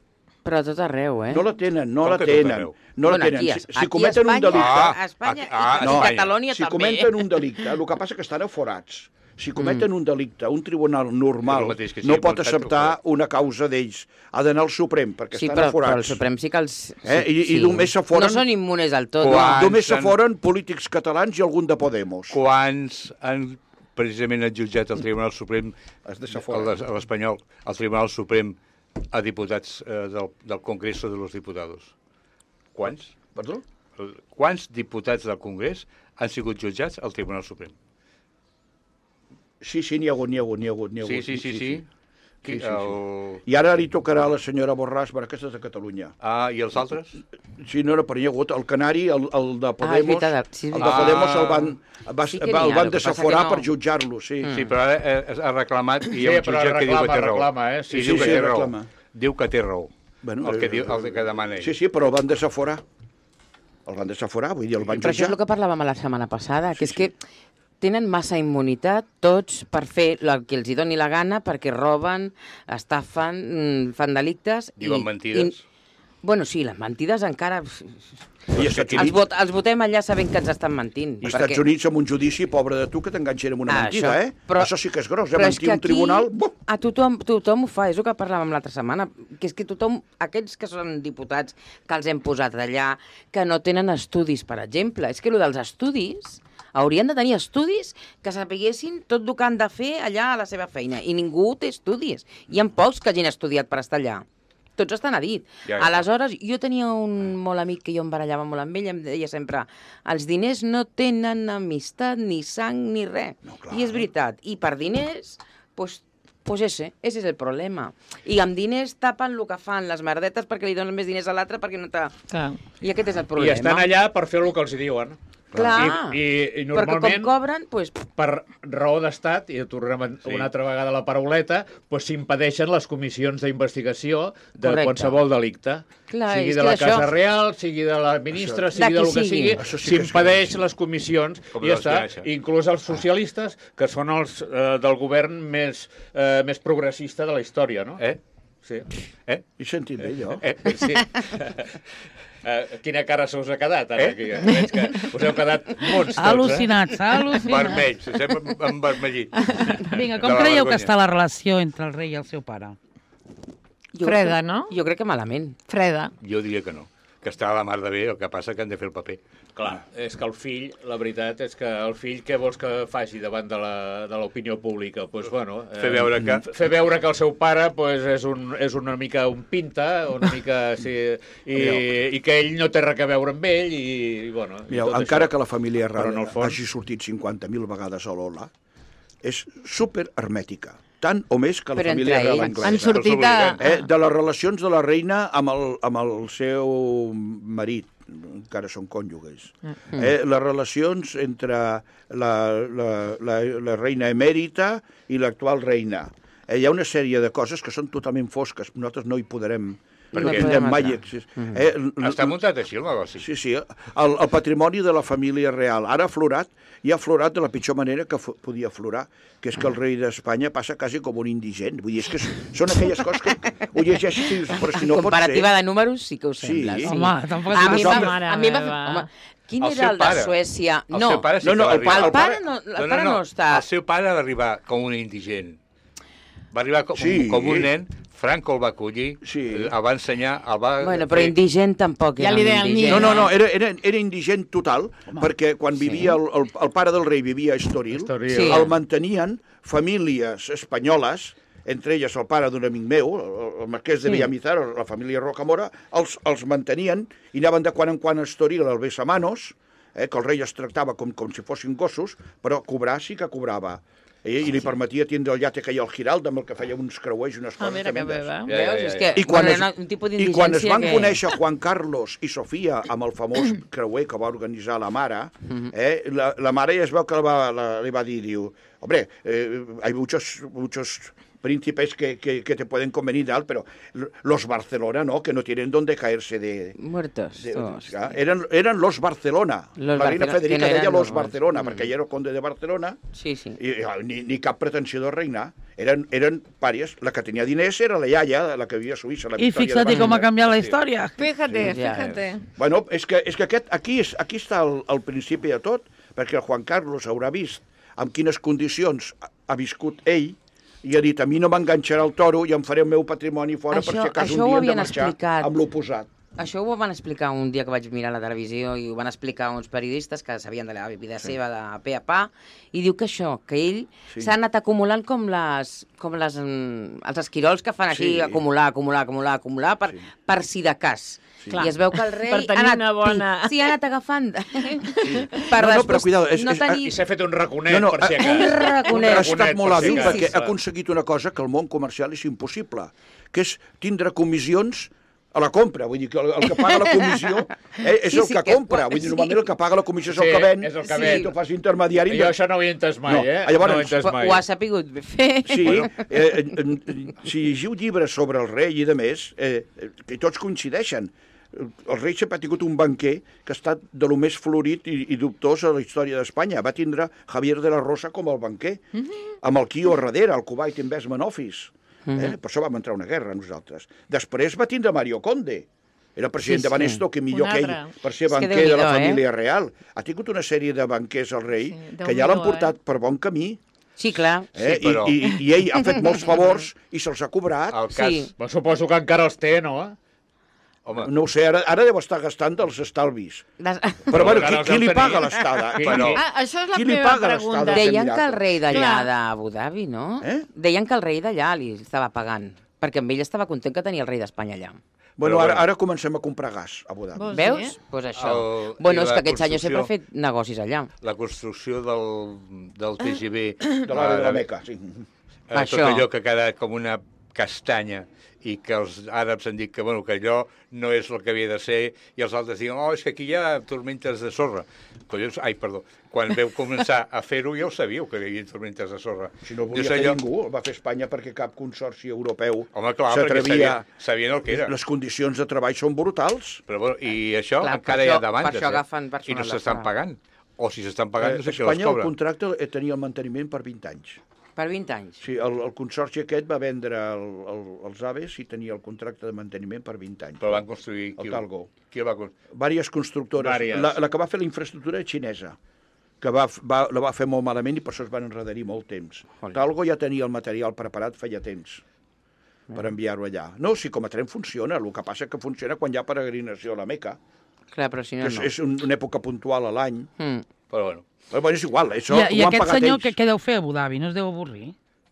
Però a tot arreu, eh? No la tenen, no Com la que tot tenen. arreu? No la Bueno, tenen. aquí, Si, si aquí cometen a un Espanya, delicte... a Espanya Ah, ah, i no, a Catalònia si també. cometen un delicte, el que passa que estan aforats. Si cometen un delicte, un tribunal normal És el mateix que si no hem pot portat acceptar per una causa d'ells. Ha d'anar al Suprem, perquè Sí, estan però, aforats. però el Suprem sí que els... Eh? I- i sí. només s'aforen- No són immunes al tot. Quan- No? Només s'han- s'aforen polítics catalans i algun de Podemos. Quants han precisament han jutjat el Tribunal Suprem, Es desaforen. el- l'espanyol, el Tribunal Suprem a diputats eh, del, del Congreso de los Diputados? Quants? Perdó? Quants diputats del Congrés han sigut jutjats al Tribunal Suprem? Sí, sí, n'hi ha hagut, n'hi ha hagut, n'hi ha hagut. n'hi ha Sí, hagut. sí, sí, sí. Qui, Sí, sí, sí. el... I ara li tocarà a la senyora Borràs, perquè aquesta és de Catalunya. Ah, i els altres? Sí, no, no, però hi ha hagut el Canari, el, el de Podemos, veritat, sí, el sí. de Podemos Ah. el van, va, Sí que va, n'hi el ha, van el que passa desaforar que no. per jutjar-lo, sí. Mm. Sí, però ara eh, ha reclamat i hi Sí, ha un però jutge que diu que reclama, té raó. reclama, eh? Sí, I sí, diu que sí, té raó. reclama. Diu que té raó. Bueno, el, que eh, diu, el que demana ell. Sí, sí, però el van desaforar. El van desaforar, vull dir, el van Però això jutjar. és el que parlàvem la setmana passada, que Sí, és que tenen massa immunitat tots per fer el que els hi doni la gana, perquè roben, estafen, mm, fan delictes... Diuen mentides. I, bueno, sí, les mentides encara... I als Estats Els, Units, vot, els votem allà sabent que ens estan mentint. i Estats Units amb un judici, pobre de tu, que t'enganxen amb una Ah, mentida, això, eh? però- Això sí que és gros, eh? Però és Mentir que un aquí tribunal... Buh! a tothom, tothom ho fa, és el que parlàvem l'altra setmana, que és que tothom, aquells que són diputats que els hem posat allà, que no tenen estudis, per exemple, és que el dels estudis, haurien de tenir estudis que sapiguessin tot el que han de fer allà a la seva feina, i ningú té estudis. Hi ha pocs que hagin estudiat per estar allà. Tots estan a dit. Ja, ja. Aleshores, jo tenia un molt amic que jo em barallava molt amb ell, em deia sempre, els diners no tenen amistat, ni sang, ni res. No, clar. I és veritat. I per diners, pues, pues ese, ese és el problema. I amb diners tapen el que fan, les merdetes, perquè li donen més diners a l'altre perquè no t'ha... Clar. I aquest és el I problema. estan allà per fer el que els hi diuen. Clar, I, i, i perquè normalment, com cobren, pues, per raó d'estat, i tornem a- Sí. una altra vegada a la parauleta, doncs s'impedeixen les comissions d'investigació de Correcte. qualsevol delicte. Clar, sigui és de que la això- Casa Real, sigui de la ministra, Això- sigui de del qui que sigui. sigui, Això sí que és s'impedeix gravíssim. les comissions Com i ja de està. l'espionatge. Inclús els socialistes, que són els eh, del govern més, eh, més progressista de la història, no? Eh? Sí. Eh? He sentit bé, jo. Eh, sí. Eh, quina cara se us ha quedat, ara? Eh? Aquí? Veig que us heu quedat mots tots, Al·lucinats, al·lucinats. Vermells, estem envermellit. Vinga, De com la creieu vergonya. que està la relació entre el rei i el seu pare? jo Freda, crec- no? Jo crec que malament. Freda. Jo diria que no, que està a la mar de bé, el que passa que han de fer el paper. Clar, és que el fill, la veritat és que el fill què vols que faci davant de la- de l'opinió pública? Pues, bueno, eh, Fer veure que- Fer veure que el seu pare pues, és, un, és una mica un pinta, una mica... Sí, i, i que ell no té res a veure amb ell, i, i bueno... i Mireu, tot encara això. que la família Però en Rada el fons- hagi sortit cinquanta mil vegades a l'Ola, és super hermètica, tant o més que la Però família entre real ells. anglesa. Han sortit a... Eh, de les relacions de la reina amb el, amb el seu marit, encara són cònjuges. Eh, les relacions entre la, la, la, la reina emèrita i l'actual reina. Eh, hi ha una sèrie de coses que són totalment fosques, nosaltres no hi podrem... Per no què? podem mai entrar. accés. Eh, l- Està muntat així el negoci. Sí, sí, el, el patrimoni de la família real ara ha aflorat, i ha aflorat de la pitjor manera que f- podia aflorar, que és que el rei d'Espanya passa quasi com un indigent. Vull dir, és que s- són aquelles coses que ho llegeixes i dius, però si no pot ser... Comparativa de números sí que ho Sí. sembla. Sí. Home, tampoc a és mi massa. va, Mare a mi va, meva. home, quin El era seu el de pare. Suècia? El No, seu pare sí No, no, que va el pa- arribar. el pare no, el pare no està. El seu pare va arribar com un indigent. Va arribar com, Sí. com un nen, Franco el va acollir, Sí. el va ensenyar, el va... Bueno, però fer- indigent tampoc Ja era li un deien indigent. No, no, no, era, era, era indigent total, perquè quan vivia el, el, el pare del rei vivia a Estoril, Estoril. Sí. el mantenien famílies espanyoles, entre elles el pare d'un amic meu, el, el marquès de Sí. Villamizar, la família Rocamora, els, els mantenien i anaven de quan en quan a Estoril al besamanos, eh, que el rei els tractava com, com si fossin gossos, però cobrar sí que cobrava. Eh, I li permetia tindre el llate que hi ha al Giralda, amb el que feia uns creuers i unes Ah, coses mira que tremendes. bé, va. Ja, ja, Veus? ja, És ja. que I quan, bueno, es, era un tipus I quan es d'indigència van que... conèixer Juan Carlos i Sofia amb el famós creuer que va organitzar la mare, eh, la, la mare ja es veu que la va, la, li va dir, diu, hombre, eh, hay muchos, muchos príncipes que, que, que te pueden convenir tal, pero los Barcelona, ¿no? Que no tienen dónde caerse de... Muertos. de, todos. ja, eren, eren los Barcelona. Los la reina Barcelona, Federica que no deia eren los los Barcelona, mm. perquè ell era el conde de Barcelona, Sí, sí. i ni, ni cap pretensió de reinar. Eren, eren pàries. La que tenia diners era la iaia, la que vivia a Suïssa, la I Victòria fixa't de com ha Barcelona. canviat la història. Fíjate, Sí, ja fíjate. Bueno, és que, és que aquest, aquí, és, aquí està el, el principi de tot, perquè el Juan Carlos haurà vist en quines condicions ha, ha viscut ell i ha dit, a mi no m'enganxarà el toro i em faré el meu patrimoni fora Això- per si acaso això un ho dia hem de havien marxar explicat. amb l'oposat. Això ho van explicar un dia que vaig mirar la televisió i ho van explicar uns periodistes que sabien de la vida sí. seva de pe a pa i diu que això, que ell Sí. s'ha anat acumulant com les, com les, mm, els esquirols que fan així, Sí. acumular, acumular, acumular, acumular, per, Sí. per si de cas. Sí. I es veu que el rei Per tenir ha anat, una bona- pi- sí, ha anat agafant Sí. per No, no, després però cuidado, és- no és- tenir... I s'ha fet un raconet, No, no, per si eh, acaso. un raconet. Ha estat molt per si hàbil acaso. perquè ha aconseguit una cosa que el món comercial és impossible, que és tindre comissions a la compra. Vull dir que el, el que paga la comissió eh, és Sí, el sí, que que- compra. Vull dir, sí. normalment el que paga la comissió és el Sí, que ven és el que i ven. tu fas intermediari. Jo això no ho he entès mai, No, eh? llavors- no ho he entès mai. Ho ha sapigut fer. Sí, eh, eh, si llegiu llibres sobre el rei i de més, eh, que tots coincideixen. El rei sempre ha tingut un banquer que ha estat de lo més florit i, i dubtós a la història d'Espanya. Va tindre Javier de la Rosa com el banquer, amb el Kio darrere, el Kuwait Investment Office. Eh? Per això vam entrar a una guerra, nosaltres. Després va tindre Mario Conde. Era president Sí, de sí. Banesto, que millor Un que ell, altre. per ser És que banquer de la Déu-n'hi-do, eh? família real. Ha tingut una sèrie de banquers al rei Sí, que ja Déu-n'hi-do, l'han portat eh? per bon camí. Sí, clar. Eh? Sí, però- I, i, I ell ha fet molts favors i se'ls ha cobrat. El cas... Sí. Però suposo que encara els té, no? Home, No ho sé, ara, ara deu estar gastant dels estalvis. Des... Però bueno, encara qui, els qui deu li tenir. paga l'estada? Sí. Però- Ah, això és la Qui li meva paga pregunta. l'estada? Deien Emiratos. que el rei d'allà Clar. d'Abu Dhabi, no? Eh? Deien que el rei d'allà li estava pagant, perquè amb ell estava content que tenia el rei d'Espanya allà. Bueno, Però ara, bueno. ara comencem a comprar gas a Abu Dhabi. Vols Veus? dir? Doncs pues això. El- bueno, i és la que aquest senyor sempre ha construcció- fet negocis allà. la construcció del, del T G V... De l'àrea de la Meca, sí. Eh, tot Això. allò que ha quedat com una castanya i que els àrabs han dit que, bueno, que allò no és el que havia de ser i els altres diuen, oh, és que aquí hi ha tormentes de sorra. Collons, ai, perdó, quan veu començar a fer-ho ja ho sabíeu, que hi havia tormentes de sorra. Si no ho volia Dius fer allò- ningú, el va fer Espanya perquè cap consorci europeu Home, clar, perquè s'atrevia. sabien, sabien el que era. Les condicions de treball són brutals. Però, bueno, i això Clar, per encara hi ha això- demandes, per això agafen eh? I personal no de s'estan fora. pagant. O si s'estan pagant, Eh, no sé qui les Espanya el cobra. contracte eh, tenia el manteniment per vint anys. Per vint anys. Sí, el, el consorci aquest va vendre el, el, els aves i tenia el contracte de manteniment per vint anys. Però van construir... El Talgo. Qui el va construir? Vàries constructores. Vàries. La, la que va fer la infraestructura xinesa, que va, va, la va fer molt malament i per això es van enredar-hi molt temps. Jolín. Talgo ja tenia el material preparat feia temps per enviar-ho allà. No, sí, com a tren funciona, el que passa que funciona quan hi ha peregrinació a la Meca, Clar, però si no, que és, no. és un- una època puntual a l'any. Mm. Però, bueno... Però bueno, és igual, això I, i ho han aquest pagat senyor ells. què, què deu fer a Abu Dhabi? No es deu avorrir?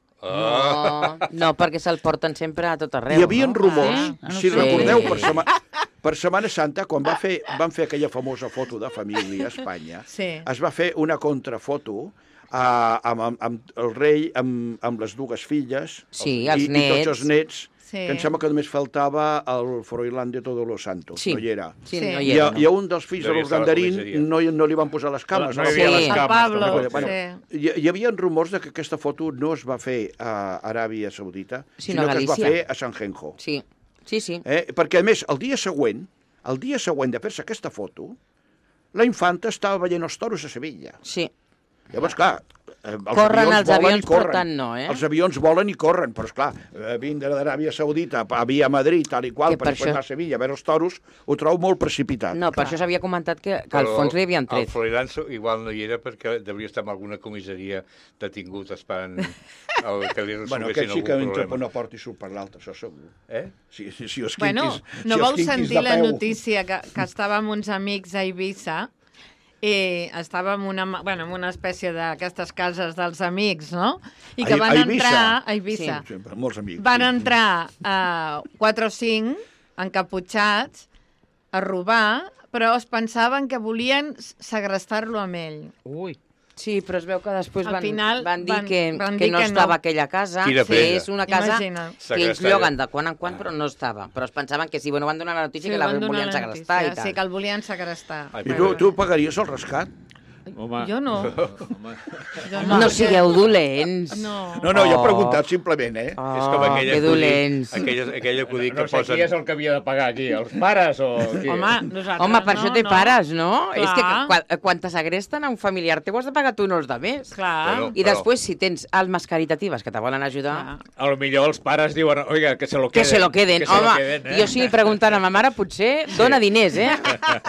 No, no, perquè se'l porten sempre a tot arreu. Hi havia no? rumors, Ah, ah, no si sé. recordeu, per, sema, per Setmana Santa, quan va fer, van fer aquella famosa foto de família a Espanya, Sí. es va fer una contrafoto uh, amb, amb, amb el rei, amb, amb les dues filles Sí, i, els i nets. tots els nets, Sí. que em sembla que només faltava el Froilán de Todos los Santos, Sí. no hi era. Sí, Sí. no I hi era, a, no. i a un dels fills Devia de estar a la l'Urgandarín comissaria. no, hi- no li van posar les cames. No a la hi havia Sí. les El cames. Pablo, tampoc. Bueno, sí. hi, hi havia rumors de que aquesta foto no es va fer a Aràbia Saudita, Sinó sinó a que es va Galícia. fer a Sanjenjo. Sí, sí, sí. Eh? Perquè, a més, el dia següent, el dia següent de fer-se aquesta foto, la infanta estava veient els toros a Sevilla. Sí. Llavors, clar, eh, els Corren avions els volen avions, i corren. però tant no, eh? Els avions volen i corren, però, esclar, eh, vindre d'Aràbia Saudita a via Madrid, tal i qual, Que per per després això- anar a Sevilla a veure els toros, ho trobo molt precipitat. No, per això s'havia comentat que, que al Però fons li havien El tret. Froilán igual no hi era perquè devia estar en alguna comissaria detingut esperant el que li resolguessin Bueno, aquest sí algun que entra per problema. una porta i surt per l'altra, això segur. Eh? Si, si, si els Bueno, quinquis, no si els vols quinquis sentir de la peu. notícia que, que estava amb uns amics a Eivissa i estava en una, bueno, en una espècie d'aquestes cases dels amics, no? I que A- van a Eivissa? entrar a Eivissa. Sí, molts amics. Van sí. entrar a quatre o cinc encaputxats a robar, però es pensaven que volien segrestar-lo amb ell. Ui. Sí, però es veu que després Al van, final van dir van- que, van que dir no que no. estava aquella casa, Quina que presa. és una casa Imagina. que ells Segrestada. lloguen de quan en quan, però no estava. Però es pensaven que sí, bueno, van donar la notícia que la van donar volien la segrestar notícia, i tal. Sí, que el volien segrestar. Ai, I tu, tu pagaries el rescat? Home. Jo no. Home. Jo No perquè- sigueu dolents. No. No, no, jo he Oh. preguntat simplement, eh? Oh, És com aquell que acudit, dolents. aquell, aquell acudit No que sé posen... qui és el que havia de pagar aquí, els pares o qui? Home, nosaltres Home, per no, això té no. pares, no? És que Clar. quan, quan te segresten a un familiar teu has de pagar tu, no els de més. Clar. Bueno. I Però- després, si tens almes caritatives que te volen ajudar, Clar. A lo millor els pares diuen, oiga, que se lo que queden. se lo queden. Que se lo Home, queden, eh? jo si li preguntant a ma mare, potser dona diners, eh?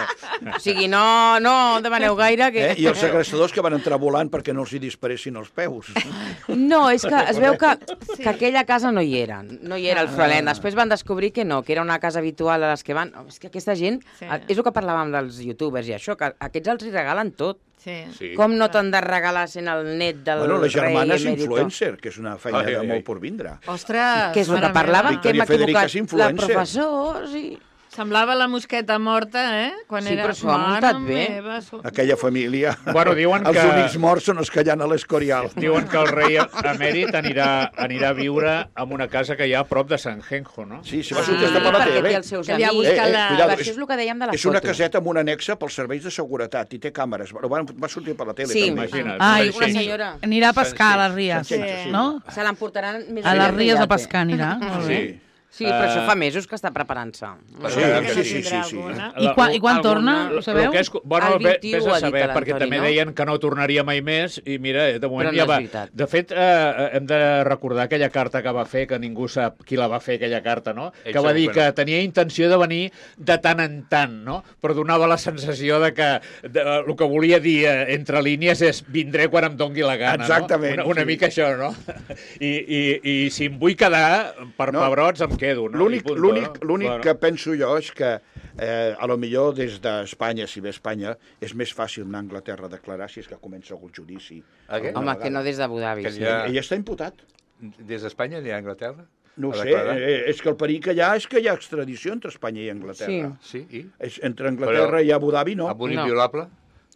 O sigui, no, no demaneu gaire que... eh? I els segrestadors que van entrar volant perquè no els hi disparessin els peus. No, és que es veu que, que aquella casa no hi eren, no hi era el Frolen. Després van descobrir que no, que era una casa habitual a les que van... És que aquesta gent, Sí. és el que parlàvem dels youtubers i això, que aquests els hi regalen tot. Sí. Sí. Com no t'han de regalar sent el net del Bueno, la germana rei és emèrito? influencer, que és una feina Ai, de ai, ai. molt por vindre. Ostres, Que és el que mare parlàvem, meva. que hem Victòria Federica equivocat és la influencer. professor, sí. Semblava la mosqueta morta, eh? Quan Sí, era... però s'ho ha Mare muntat bé. meva, s'ho- Aquella família... Bueno, diuen els que- únics morts són els que hi ha a l'Escorial. Diuen que el rei emèrit anirà, anirà a viure en una casa que hi ha a prop de Sant Genjo, no? Sí, si va Ah, sortir per la perquè tele. té els seus Que li ha amics. buscat la- cuidado, Això és el que dèiem de les és una fotos. caseta amb una anexa pels serveis de seguretat i té càmeres. Va, va, va sortir per la tele, Sí. també. Imagina't. Ai, Una sí. senyora. Anirà a pescar a les Ries, Sí. no? Se l'emportaran més A les aviat de Ries a iate. pescar anirà. Molt bé. Sí. Sí, però Eh, això fa mesos que està preparant-se. Sí, Que sí, no sí, tindrà sí, sí. alguna. I quan, i quan Alguna- torna, Lo- ho sabeu? lo que és, bueno, El ve- vint-i-u vés ha a dit saber, perquè l'Antoni, també no? deien que no tornaria mai més i mira, de moment Però no ja és va. veritat. De fet, eh, hem de recordar aquella carta que va fer, que ningú sap qui la va fer, aquella carta, no? Ell Que va segur dir que que no. tenia intenció de venir de tant en tant, no? Però donava la sensació de que de, el que volia dir eh, entre línies és vindré quan em dongui la gana, Exactament, no? Una, una sí. mica això, no? I, i, I si em vull quedar, per No. pebrots em quedo, no? L'únic I punto, l'únic no? l'únic Bueno. que penso jo és que eh, a lo millor des d'Espanya, si ve a Espanya, és més fàcil anar a Anglaterra a declarar si és que comença el judici. Ah, què? Home, que no des d'Abu Dhabi. Que Sí. ja- Ell està imputat. Des d'Espanya anirà a Anglaterra? No ho A sé, declarar? eh, és que el perill que hi ha és que hi ha extradició entre Espanya i Anglaterra. Sí, i? És, entre Anglaterra Però- i Abu Dhabi, no. Amb un No. inviolable?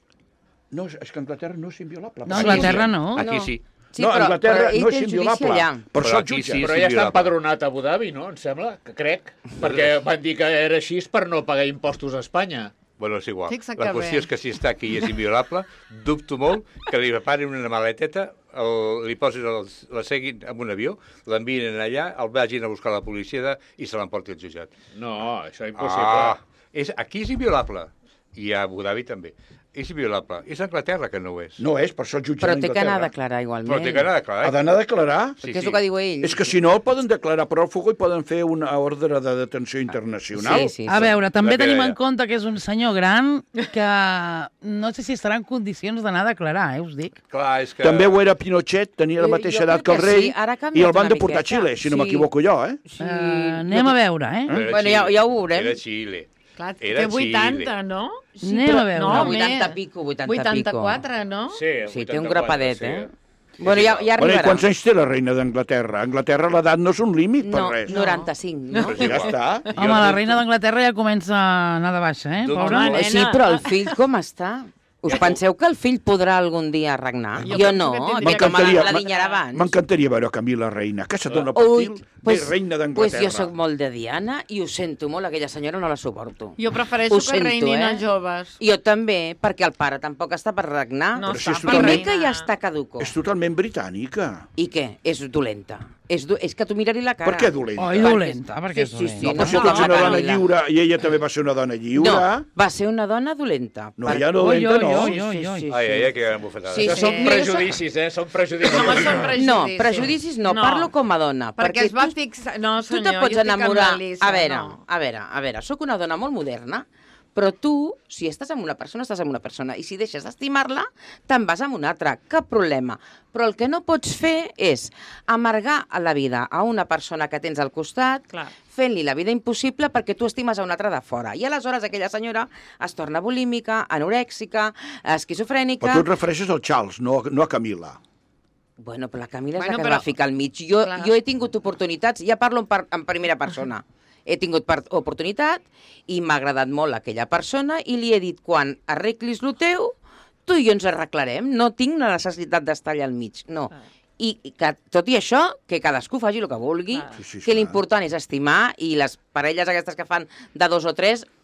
No, és que Anglaterra no és inviolable. No, Anglaterra no. Aquí No. sí. Sí, no, però, Anglaterra però ell no té és el judici inviolable. allà. Per Però això el aquí jutge. sí. Però ja està inviolable. empadronat a Abu Dhabi, no? Em sembla, que crec, perquè van dir que era així per no pagar impostos a Espanya. Bueno, és igual. Fixa que La qüestió bé. és que si està aquí i és inviolable, dubto molt que li preparin una maleteta, el, li posin, el, la seguin amb un avió, l'envien allà, el vagin a buscar la policia de, i se l'emporti al jutjat. No, això és impossible. Ah, és, aquí és inviolable. I a Abu Dhabi també. És inviolable. És Anglaterra que no ho és. No és, per això el jutge Però té que anar a d'Anglaterra. declarar igualment. Però té que anar a declarar. Ha d'anar a declarar? Sí, Què és sí. el que diu ell? És que si no el poden declarar pròfugo i poden fer una ordre de detenció internacional. Sí, sí, A sí. veure, també La que tenim deia. en compte que és un senyor gran que no sé si estarà en condicions d'anar a declarar, eh, us dic. Clar, és que... També ho era Pinochet, tenia la Jo- mateixa jo edat crec que el que rei, sí, ara ha i canviat el van una deportar a miqueta. Xile, si no Sí. m'equivoco jo, eh? Sí. Uh, anem a veure, eh? Era Bueno, ja, Xile. ja ho veurem. Era Xile. Clar, Era té vuitanta, Xile. no? Sí, Anem però- a veure. No, No, vuitanta més. pico, vuitanta vuitanta-quatre, no? Sí, Sí, té un vuitanta-quatre, grapadet, sí. eh? Bueno, ja, ja Bueno, I arribarà. quants anys té la reina d'Anglaterra? A Anglaterra l'edat no és un límit per No, res. noranta-cinc, no? Però és Ja igual. està. Home, la reina d'Anglaterra ja comença a anar de baixa, eh? Doncs Pobra. no. Home, Sí, nena. però el fill com està? Us penseu que el fill podrà algun dia regnar? Jo Jo, penso no, que que tindria com que- la, la vinyarà abans. M'encantaria veure Camila reina, que se dona per Ui, fil pues, de reina pues d'Anglaterra. jo sóc molt de Diana i ho sento molt, aquella senyora no la suporto. Jo prefereixo Ho que sento, reinin eh? els joves. Jo també, perquè el pare tampoc està per regnar. No Però si està és per Per mi totalment- que reinar. ja està caduco. És totalment britànica. I què? És dolenta. És, do... és que tu mira-li la cara. Per què dolenta? Oi, dolenta, perquè és Sí, sí, dolenta. sí. No, però si no, tu ets no, una no, dona Camila. lliure i ella també va ser una dona lliure. No, va ser una dona dolenta. No, Per- ella Oi, dolenta oi, no. oi, oi, oi. Ai, ai, ai, que gran bufetada. Sí, Això sí. són prejudicis, eh? Són prejudicis. No, són prejudicis. No, prejudicis no, No. parlo com a dona. Perquè es va tu- fixar... No, Tu senyor, te pots jo estic amb enamorar... la Lisa, A veure, no. a veure, a veure, sóc una dona molt moderna, però tu, si estàs amb una persona, estàs amb una persona, i si deixes d'estimar-la, te'n vas amb una altra, cap problema. Però el que no pots fer és amargar a la vida a una persona que tens al costat, Clar. fent-li la vida impossible perquè tu estimes a una altra de fora. I aleshores aquella senyora es torna bulímica, anorèxica, esquizofrènica... Però tu et refereixes al Charles, no, no a Camila. Bueno, però la Camila és Bueno, la que però- es va ficar al mig. Jo, Clar. jo he tingut oportunitats, ja parlo en, par, en primera persona, he tingut per, oportunitat i m'ha agradat molt aquella persona i li he dit, quan arreglis lo teu, tu i jo ens arreglarem, no tinc la necessitat d'estar allà al mig, no. I i que, tot i això, que cadascú faci el que vulgui, Clar. Sí, sí, que clar. l'important és estimar, i les parelles aquestes que fan de dos o tres,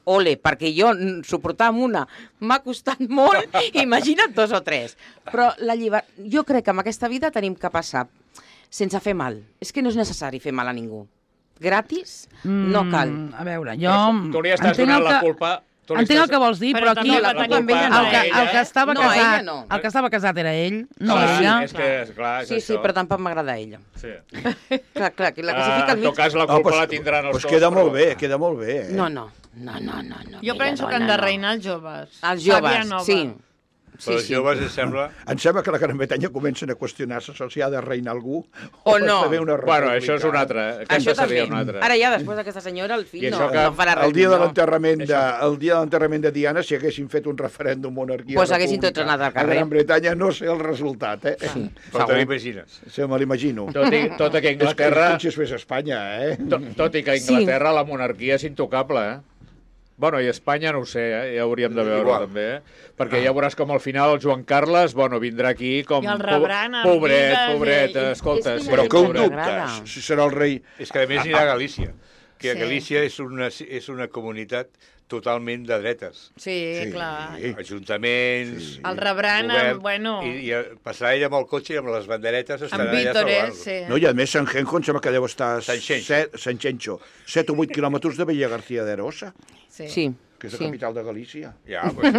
ole, perquè jo mm, suportar amb una m'ha costat molt, imagina't dos o tres. Però la lliber... jo crec que en aquesta vida tenim que passar sense fer mal. És que no és necessari fer mal a ningú. Gratis, no cal. Mm, a veure, jo... Tu li estàs entenc donant el la que- culpa... tu li Entenc estàs- el que vols dir, Però però aquí també la el, tenim el, que, amb ella. el que estava No, ella casat, no. el que estava casat era ell, no Clar, ella. és que, és clar, és Sí, sí, això. però tampoc m'agrada ella. Sí. Clar, clar, que la Ah, classifica al en mig. tot cas, la No, culpa pues, la tindran els pues dos. queda però- molt bé, queda molt bé. Eh? No, no, no, no, no. no Jo aquella penso que han dona de no. reinar els joves. Els Sàvia joves, nova. sí. Sí, Però els sí. joves, em sembla... Em sembla que la Gran Bretanya comencen a qüestionar-se si ha de reinar algú O o no. esdevé una Bueno, república. això és una altra. Això Aquesta seria també. una altra. Ara ja, després d'aquesta senyora, el fill I no, això que- no farà res El dia de millor. l'enterrament de, el dia de l'enterrament de Diana, si haguessin fet un referèndum monarquia Pues haguessin república tots anat al carrer. a Gran Bretanya, no sé el resultat, eh? Sí. Però te l'imagines. Se me l'imagino. Tot i, tot i que És que Inglaterra... potser es fes a Espanya, eh? Tot, tot i que a Inglaterra la monarquia és intocable, eh? Bueno, i a Espanya no ho sé, eh? Ja hauríem de veure Igual. també, eh? Perquè ja veuràs com al final el Joan Carles, bueno, vindrà aquí com... I el rebran amb Pobret, vides pobret, i- i- escolta... és que sí, Però que ho Pobret. dubtes, si serà el rei... És que a més anirà a Galícia, que a Sí. Galícia és una, és una comunitat totalment de dretes. Sí, Sí. clar. Ajuntaments... Sí. El rebran amb, bueno... I, i passarà ella amb el cotxe i amb les banderetes estarà Amb allà vítores, salvant-lo. sí. No, i a més, Sanjenjo em sembla que deu estar a Sanxenxo. set, Sanxenxo, set o vuit quilòmetres de Villa García de Arosa, Sí. Sí, que és la sí. capital de Galícia, Ja, pues,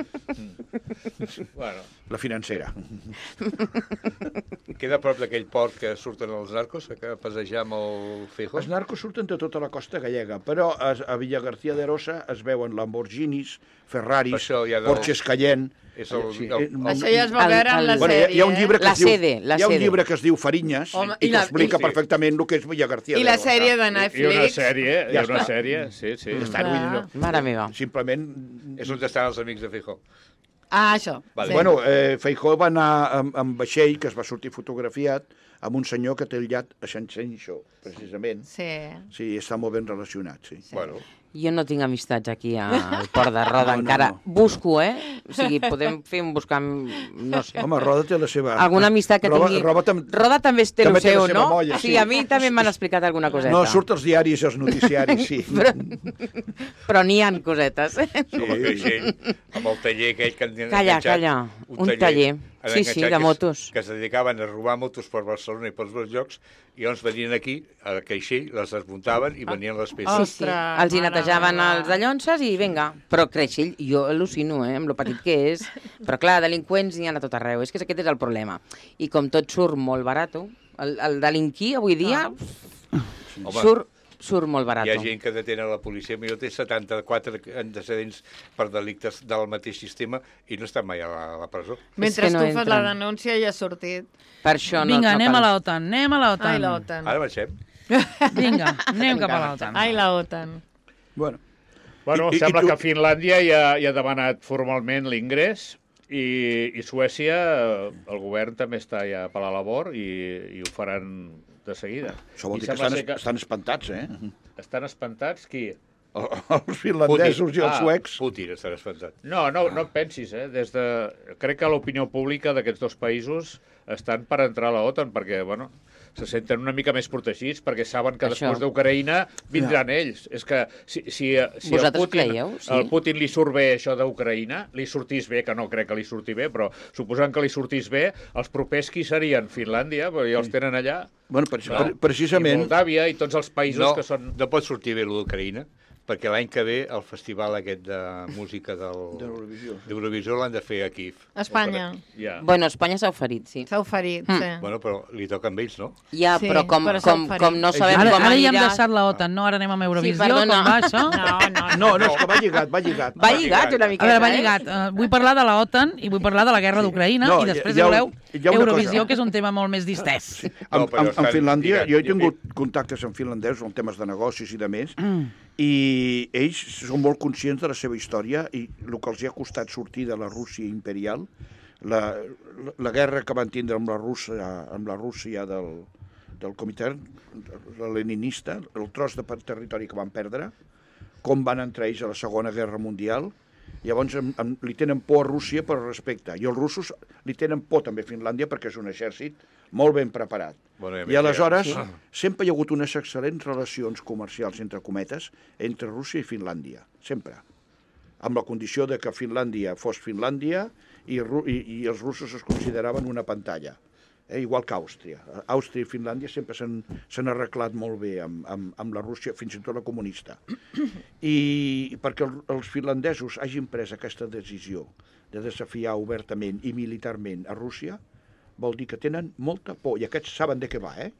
Bueno, la financera. queda a prop d'aquell port que surten els narcos, que passejar amb el Feijó. Els narcos surten de tota la costa gallega, però a, a Villa García de Arosa es veuen Lamborghinis, Ferraris, Per això hi ha del- Porches Cayenne... És el- Sí, el- eh, Això ja es va El- veure en el- la Bueno, hi ha, sèrie. hi ha un llibre que La es diu, sede, la hi ha un sede. llibre que es diu Farinyes Home, i i que la- explica i- perfectament el que és Villa García I de la Arosa. sèrie de i una Netflix. sèrie, i Ja una està. sèrie, sí, sí. Està, Clar. vull dir, no. Mare meva. Simplement... És on estan els amics de Feijó. Ah, això. Vale. Sí. Bueno, eh, Feijó va anar amb, amb vaixell, que es va sortir fotografiat, amb un senyor que té el llat a Sanxenxo, precisament. Sí. Sí, està molt ben relacionat, sí. Bueno, Jo no tinc amistats aquí al Port de Roda No, no, encara. no. Busco, eh? O sigui, podem fer un buscar... No sé. Home, Roda té la seva... Alguna amistat que Roda, tingui... Roda, tam... Roda també té també el té la seu, seva no? molla, sí. sí. a mi també m'han explicat alguna coseta. No, surt als diaris i als noticiaris, sí. Però, però n'hi ha cosetes. com a Creixell, amb el taller aquell que han Calla, enganxat, calla. Un taller. han Sí, sí, enganxat de que es- motos. Que es dedicaven a robar motos per Barcelona i pels dos llocs, i llavors venien aquí, a Creixell, les desmuntaven i venien les Sí, peces. sí. Ostres, Els hi mare netejaven meva. els dallonses i vinga. Però Creixell, jo al·lucino, eh, amb lo petit que és. Però clar, delinqüents n'hi ha a tot arreu. És que aquest és el problema. I com tot surt molt barat, el, el delinquir avui dia Home, surt, surt molt barat. hi ha gent que detén a la policia, millor té setanta-quatre antecedents per delictes del mateix sistema i no està mai a la, a la presó. Mentre És que no tu fas la entren. denúncia ja ha sortit. Per això no, Vinga, no anem cal. a l'OTAN, anem a l'OTAN. Ai, la OTAN. Ara marxem. Vinga, anem cap a l'OTAN. Ai, la OTAN. Bueno, Bueno, I- i- sembla i tu- que Finlàndia ja, ja ha demanat formalment l'ingrés i, i Suècia, eh, el govern també està ja per la labor i, i ho faran de seguida. això vol I dir que sembla estan, ser que estan espantats, eh? estan espantats, qui? Els finlandesos i els Ah, suecs. Putin estarà espantat. No, no, no et pensis, eh? Des de... Crec que l'opinió pública d'aquests dos països estan per entrar a la OTAN, perquè, bueno, se senten una mica més protegits, perquè saben que Això. després d'Ucraïna vindran ells. És que si, si, si el Vosaltres Putin, creieu? Sí. el Putin li surt bé això d'Ucraïna, li sortís bé, que no crec que li surti bé, però suposant que li sortís bé, els propers qui serien? Finlàndia, perquè ja els tenen allà. Bueno, pre No? pre precisament... I Moldàvia i tots els països No, que són... no pot sortir bé l'Ucraïna, perquè l'any que ve el festival aquest de música del- D'Eurovisió. d'Eurovisió l'han de fer a Kiev. Espanya. Ja. Bueno, Espanya s'ha oferit, sí. S'ha oferit, Mm. sí. Bueno, però li toca amb ells, no? Ja, Sí, però com, però s'ha com, oferit. com no sabem Ara, com ara ja hem anirà... deixat la OTAN, no? Ara anem amb Eurovisió, perdona. com va això? No, no, No, no, és que va lligat, va lligat. Va lligat una A miqueta, veure, va eh? lligat. Uh, vull parlar de la OTAN i vull parlar de la guerra d'Ucraïna No, i després, hi ha- si voleu, hi ha una Eurovisió, cosa. que és un tema molt més distès. En, No, però en, en estan Finlàndia, lligats, jo he i tingut contactes amb finlandesos en temes de negocis i de més, Mm. i ells són molt conscients de la seva història i el que els hi ha costat sortir de la Rússia imperial, la, la, la guerra que van tindre amb la Rússia, amb la Rússia del, del comitè leninista, el tros de per- territori que van perdre, com van entrar ells a la Segona Guerra Mundial, Llavors em, em, li tenen por a Rússia per respecte. I els russos li tenen por també a Finlàndia perquè és un exèrcit molt ben preparat. Bueno, I aleshores sí. sempre hi ha hagut unes excel·lents relacions comercials, entre cometes, entre Rússia i Finlàndia. Sempre. Amb la condició de que Finlàndia fos Finlàndia i, i, i els russos es consideraven una pantalla. Eh, igual que Àustria. Àustria i Finlàndia sempre s'han arreglat molt bé amb, amb, amb la Rússia, fins i tot la comunista. I perquè el, els finlandesos hagin pres aquesta decisió de desafiar obertament i militarment a Rússia, vol dir que tenen molta por. I aquests saben de què va, eh?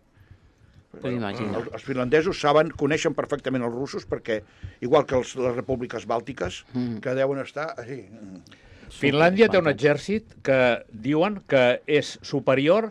Bueno, els, els finlandesos saben, coneixen perfectament els russos perquè, igual que els, les repúbliques bàltiques, mm. que deuen estar... Així, Finlàndia té un exèrcit que diuen que és superior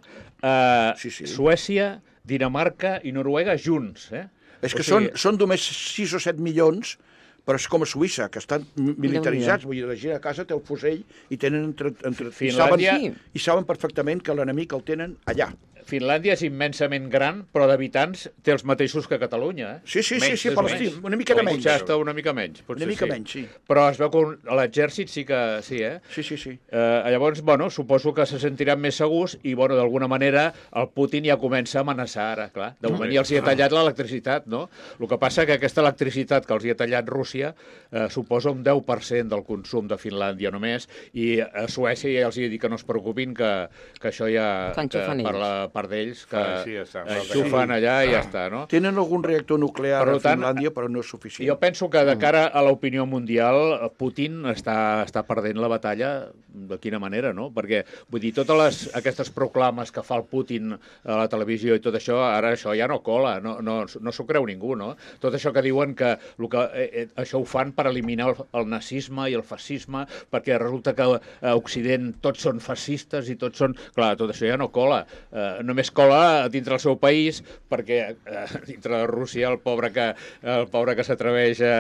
a sí, sí. Suècia, Dinamarca i Noruega junts. Eh? És que o sigui... són, són només sis o set milions, però és com a Suïssa, que estan militaritzats. Vull dir, la gent a casa té el fusell i tenen entre... entre Finlàndia... i, saben, I saben perfectament que l'enemic el tenen allà. Finlàndia és immensament gran, però d'habitants té els mateixos que Catalunya. Eh? Sí, sí, menys, sí, sí per l'estim, una mica de menys. Potser una mica menys. Una mica sí. menys, sí. Però es veu que l'exèrcit sí que sí, eh? Sí, sí, sí. Eh, llavors, bueno, suposo que se sentiran més segurs i, bueno, d'alguna manera el Putin ja comença a amenaçar ara, clar. De moment ja els hi ha tallat l'electricitat, no? El que passa que aquesta electricitat que els hi ha tallat Rússia eh, suposa un deu per cent del consum de Finlàndia només, i a Suècia ja els hi he dit que no es preocupin, que, que això ja... Que per la part d'ells, que sí, ja està. enxufen allà i ja està, no? Tenen algun reactor nuclear Per a tant, Finlàndia, però no és suficient. Jo penso que de cara a l'opinió mundial, Putin està, està perdent la batalla de quina manera, no? Perquè, vull dir, totes les, aquestes proclames que fa el Putin a la televisió i tot això, ara això ja no cola, no, no, no s'ho creu ningú, no? Tot això que diuen que, el que eh, això ho fan per eliminar el, el nazisme i el fascisme, perquè resulta que a Occident tots són fascistes i tots són... Clar, tot això ja no cola. Eh, només cola dintre el seu país, perquè eh, dintre de Rússia el pobre que, el pobre que s'atreveix a,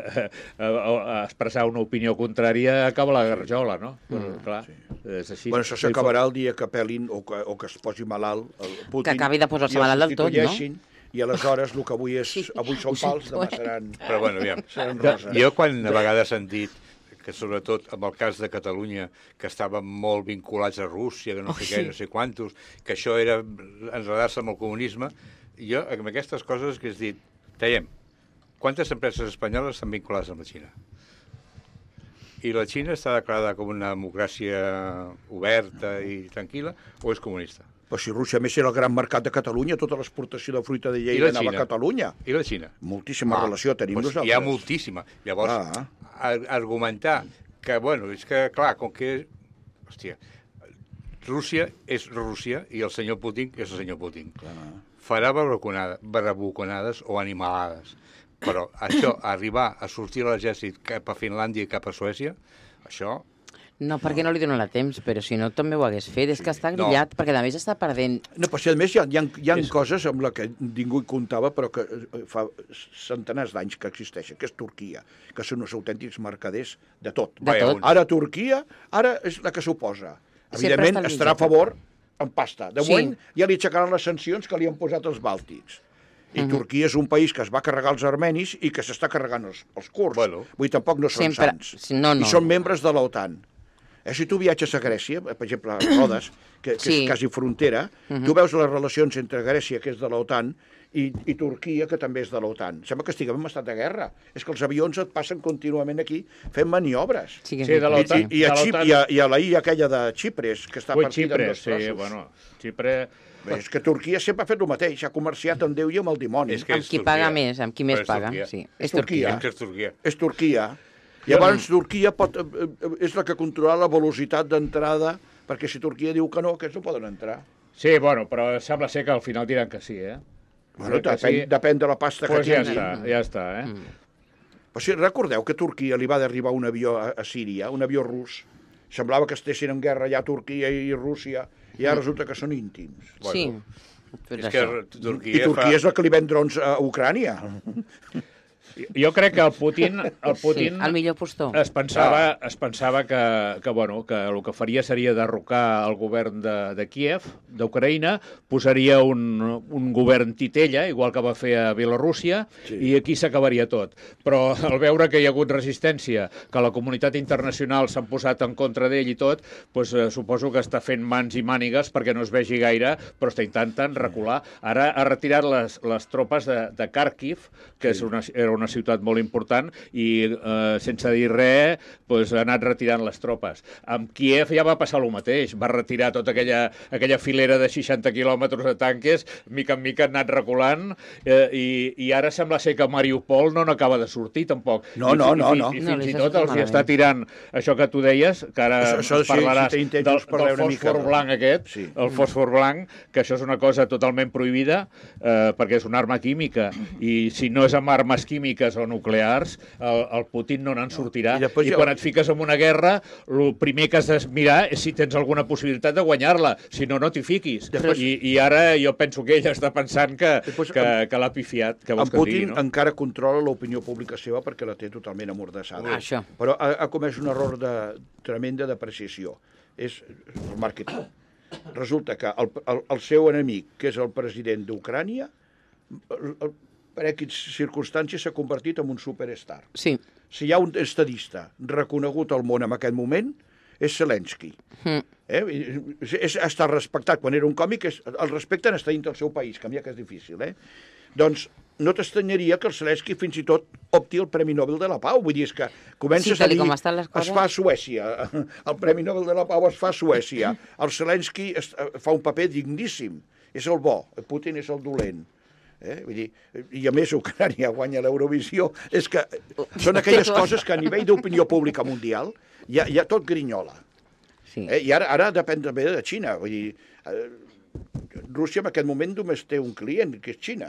a, a expressar una opinió contrària acaba la garjola, no? Mm, Però, clar, sí. És així. Bueno, això s'acabarà el dia que pelin o que, o que es posi malalt el Putin. Que acabi de posar-se malalt del tot, no? I aleshores el que avui és... Avui són pals, demà seran... Però bueno, aviam. Seran roses. Jo quan a vegades he sentit que sobretot amb el cas de Catalunya, que estaven molt vinculats a Rússia, que no sé oh, què, sí. no sé quantos, que això era enredar-se amb el comunisme, jo amb aquestes coses que has dit, dèiem, quantes empreses espanyoles estan vinculades amb la Xina? I la Xina està declarada com una democràcia oberta i tranquil·la, o és comunista? Però si Rússia, més, era el gran mercat de Catalunya, tota l'exportació de fruita de Lleida anava a Catalunya. I la Xina? Moltíssima ah, relació tenim doncs nosaltres. Hi ha moltíssima. Llavors, ah. argumentar que, bueno, és que, clar, com que... Hòstia, Rússia és Rússia i el senyor Putin és el senyor Putin. Clar. Farà barrabuconades o animalades. Però això, arribar a sortir a l'exèrcit cap a Finlàndia i cap a Suècia, això... No, perquè no li donen la temps, però si no també ho hagués fet. És que està grillat, no. perquè a més està perdent... No, però si a més hi ha, hi ha, hi ha és... coses amb la que ningú hi comptava, però que fa centenars d'anys que existeixen, que és Turquia, que són uns autèntics mercaders de tot. De tot. Ara Turquia, ara és la que s'oposa. Evidentment estarà a favor en pasta. De moment sí. ja li aixecaran les sancions que li han posat els bàltics. I uh -huh. Turquia és un país que es va carregar els armenis i que s'està carregant els, els kurds. Bueno. Vull dir, tampoc no són Sempre... sants. No, no. I són membres de l'OTAN. Eh, si tu viatges a Grècia, per exemple, a Rodes, que, que sí. és quasi frontera, uh -huh. tu veus les relacions entre Grècia, que és de l'OTAN, i, i Turquia, que també és de l'OTAN. Sembla que estiguem en estat de guerra. És que els avions et passen contínuament aquí fent maniobres. Sí, que sí, de l'OTAN. I, i, a Xip, i, a, I a la illa aquella de Xipres, que està Ui, partida Xipre, en dos trossos. Sí, bueno, Xipre... Bé, és que Turquia sempre ha fet el mateix, ha comerciat amb Déu i amb el dimoni. És que amb qui Turquia. paga més, amb qui més és paga. Turquia. Sí. És Turquia. És que és Turquia. És Turquia. Llavors, Turquia pot, és la que controla la velocitat d'entrada, perquè si Turquia diu que no, aquests no poden entrar. Sí, bueno, però sembla ser que al final diran que sí, eh? Bueno, depèn, sí. depèn de la pasta pues que ja tingui. està, ja està, eh? Mm. Però si recordeu que a Turquia li va derribar un avió a, a Síria, un avió rus. Semblava que estessin en guerra allà Turquia i Rússia, i ara mm. resulta que són íntims. Sí. Bueno, és que Turquia I Turquia fa... és la que li ven drons a Ucrània. Jo crec que el Putin, el Putin Sí, el millor postor. es pensava, es pensava que, que, bueno, que el que faria seria derrocar el govern de, de Kiev, d'Ucraïna, posaria un, un govern titella, igual que va fer a Bielorússia, sí. i aquí s'acabaria tot. Però al veure que hi ha hagut resistència, que la comunitat internacional s'han posat en contra d'ell i tot, doncs, eh, suposo que està fent mans i mànigues perquè no es vegi gaire, però està intentant recular. Ara ha retirat les, les tropes de, de Kharkiv, que sí. és una, era una ciutat molt important, i eh, sense dir res doncs, ha anat retirant les tropes. Amb Kiev ja va passar el mateix, va retirar tota aquella, aquella filera de seixanta quilòmetres de tanques, mica en mica han anat reculant, eh, i, i ara sembla ser que Mariupol no n'acaba de sortir tampoc. No, I, no, i, no, i, no. I, i No, fins li i està tot els hi sortint està tirant això que tu deies, que ara Això- això ens sí, parlaràs si té temps, del, us parlaré del una mica. fòsfor blanc aquest, Sí. el fòsfor blanc, que això és una cosa totalment prohibida, eh, perquè és una arma química, i si no és amb armes químiques o nuclears, el, el Putin no n'en sortirà. I I, després I jo- quan et fiques en una guerra, el primer que has de mirar és si tens alguna possibilitat de guanyar-la, si no, no t'hi fiquis. Després- I, I ara jo penso que ell està pensant que, Després, que, en- que l'ha pifiat, que En vols que et Putin digui, no? encara controla l'opinió pública seva perquè la té totalment amordassada. Ah, això. Però ha, ha comès un error de tremenda depreciació. És el màrqueting. Resulta que el, el, el seu enemic, que és el president d'Ucrània, el- el- per X circumstàncies s'ha convertit en un superstar. Sí. Si hi ha un estadista reconegut al món en aquest moment, és Zelensky. Mm. Eh? I- És, és, està respectat. Quan era un còmic, és, el respecten està dins del seu país, canviar que és difícil. Eh? Doncs no t'estranyaria que el Zelensky fins i tot opti el Premi Nobel de la Pau. Vull dir, és que comences Sí, tal a i dir... com estan les coses. Es fa a Suècia. El Premi Nobel de la Pau es fa a Suècia. El Zelensky es, fa un paper digníssim. És el bo. El Putin és el dolent. Eh? Vull dir, i a més Ucrània guanya l'Eurovisió, és que són aquelles coses que a nivell d'opinió pública mundial hi ha, hi ha tot grinyola. Sí. Eh? I ara, ara depèn també de Xina. Vull dir, eh, Rússia en aquest moment només té un client, que és Xina.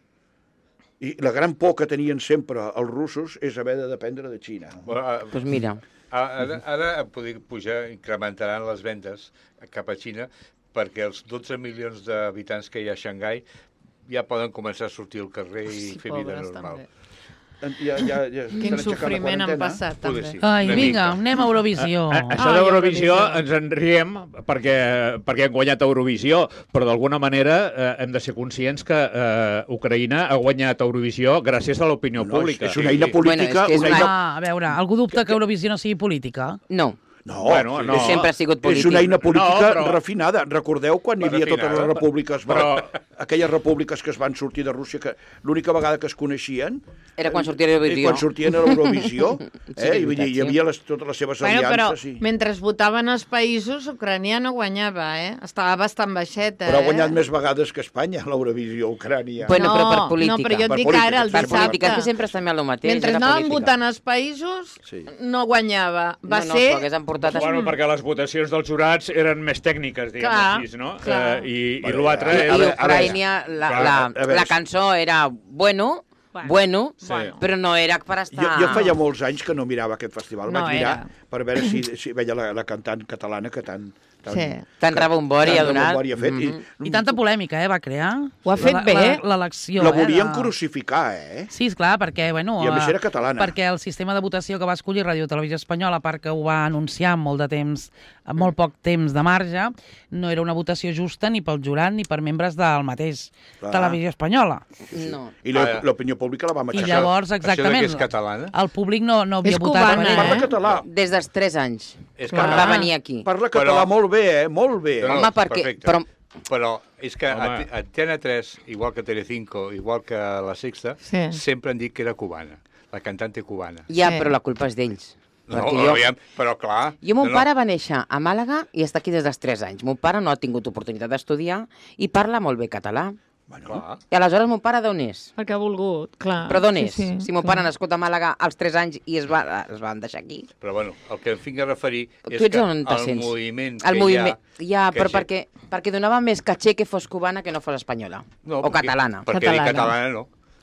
I la gran por que tenien sempre els russos és haver de dependre de Xina. Bueno, a- Doncs mira, Ara, ara poder pujar, incrementaran les vendes cap a Xina perquè els dotze milions d'habitants que hi ha a Xangai ja poden començar a sortir al carrer i Sí, fer vida pobres, normal. també. Ja, ja, ja Quin estan aixecant la sofriment han quarantena. passat, Poder també. sí. Ai, Una vinga, mica. anem a Eurovisió. A, això Ai, d'Eurovisió Eurovisió. ens en riem perquè, perquè hem guanyat Eurovisió, però d'alguna manera eh, hem de ser conscients que eh, Ucraïna ha guanyat Eurovisió gràcies a l'opinió No, és, pública. és una eina Sí. política... Bueno, és que és una una- eina... Ah, a veure, algú dubta que Eurovisió no sigui política? no. No, Bueno, no. Sempre ha sigut polític. és una eina política No, però- refinada. Recordeu quan hi havia totes les Refinada. repúbliques, Però- aquelles repúbliques que es van sortir de Rússia, que l'única vegada que es coneixien... Era quan sortia eh, l'Eurovisió. Quan sortien a l'Eurovisió. Sí, eh? és I vull dir, veritat, hi sí. havia les, totes les seves Bueno, però aliances. I... mentre votaven els països, Ucrània no guanyava, eh? Estava bastant baixeta, Però ha eh? guanyat més vegades que Espanya, l'Eurovisió, Ucrània. Bueno, no, però per política. No, però jo et Per dic política, ara, el per Per política, és que dissabte. sempre estem al mateix. Mentre era anàvem política. votant els països, Sí. no guanyava. Va no, no, ser... No, hagués emportat... a- Bueno, perquè les votacions dels jurats eren més tècniques, diguem Clar, així, no? clar. Eh, I, i Bueno, l'altre a I, és... veure, i Ucrània, la, Clar, la, a veure, la sí. cançó era bueno, Bueno, bueno, bueno. però no era per Jo, estar... jo feia molts anys que no mirava aquest festival. No Vaig mirar era. per veure si, si veia la, la cantant catalana que tant... tant Sí. Tant rebombori ha tant donat. rebombori ha fet. Mhm. I tanta polèmica, eh, va crear. Ho ha fet La- bé. la- L'elecció, La eh, volien de- crucificar, eh? Sí, esclar, perquè, bueno... I a més eh, era catalana. Perquè el sistema de votació que va escollir Radio Televisió Espanyola, a part que ho va anunciar amb molt de temps, amb molt poc temps de marge, no era una votació justa ni pel jurat ni per membres del mateix Clar. Televisió Espanyola. No. I la- Ah, l'opinió pública la va I matxacar. llavors, Això de exactament, que és catalana? el públic no, no havia És votat cubana, per ell. Parla eh? català. Des dels tres anys, És quan català. va venir aquí. Parla català Però- molt bé, eh? Molt bé. No, no, Home, perquè... perfecte. Però, Però és que Home. Ate- Antena tres, igual que Telecinco, igual que La Sexta, Sí. sempre han dit que era cubana, la cantante cubana. ja, Sí. però la culpa és d'ells. No, Perquè jo, aviam, però clar... jo, mon no, pare va néixer a Màlaga i està aquí des dels tres anys. Mon pare no ha tingut oportunitat d'estudiar i parla molt bé català. Bueno, clar. I aleshores mon pare d'on és? Perquè ha volgut, clar. Però d'on és? Sí, sí, si mon pare ha nascut a Màlaga als tres anys i es, va, es van deixar aquí. Però bueno, el que em vinc a referir Tu és ets que on te el sents? moviment El que moviment, hi ha... ja, que però ja- perquè, perquè donava més caché que fos cubana que no fos espanyola. No, o perquè- catalana. Perquè Catalana. dir catalana no.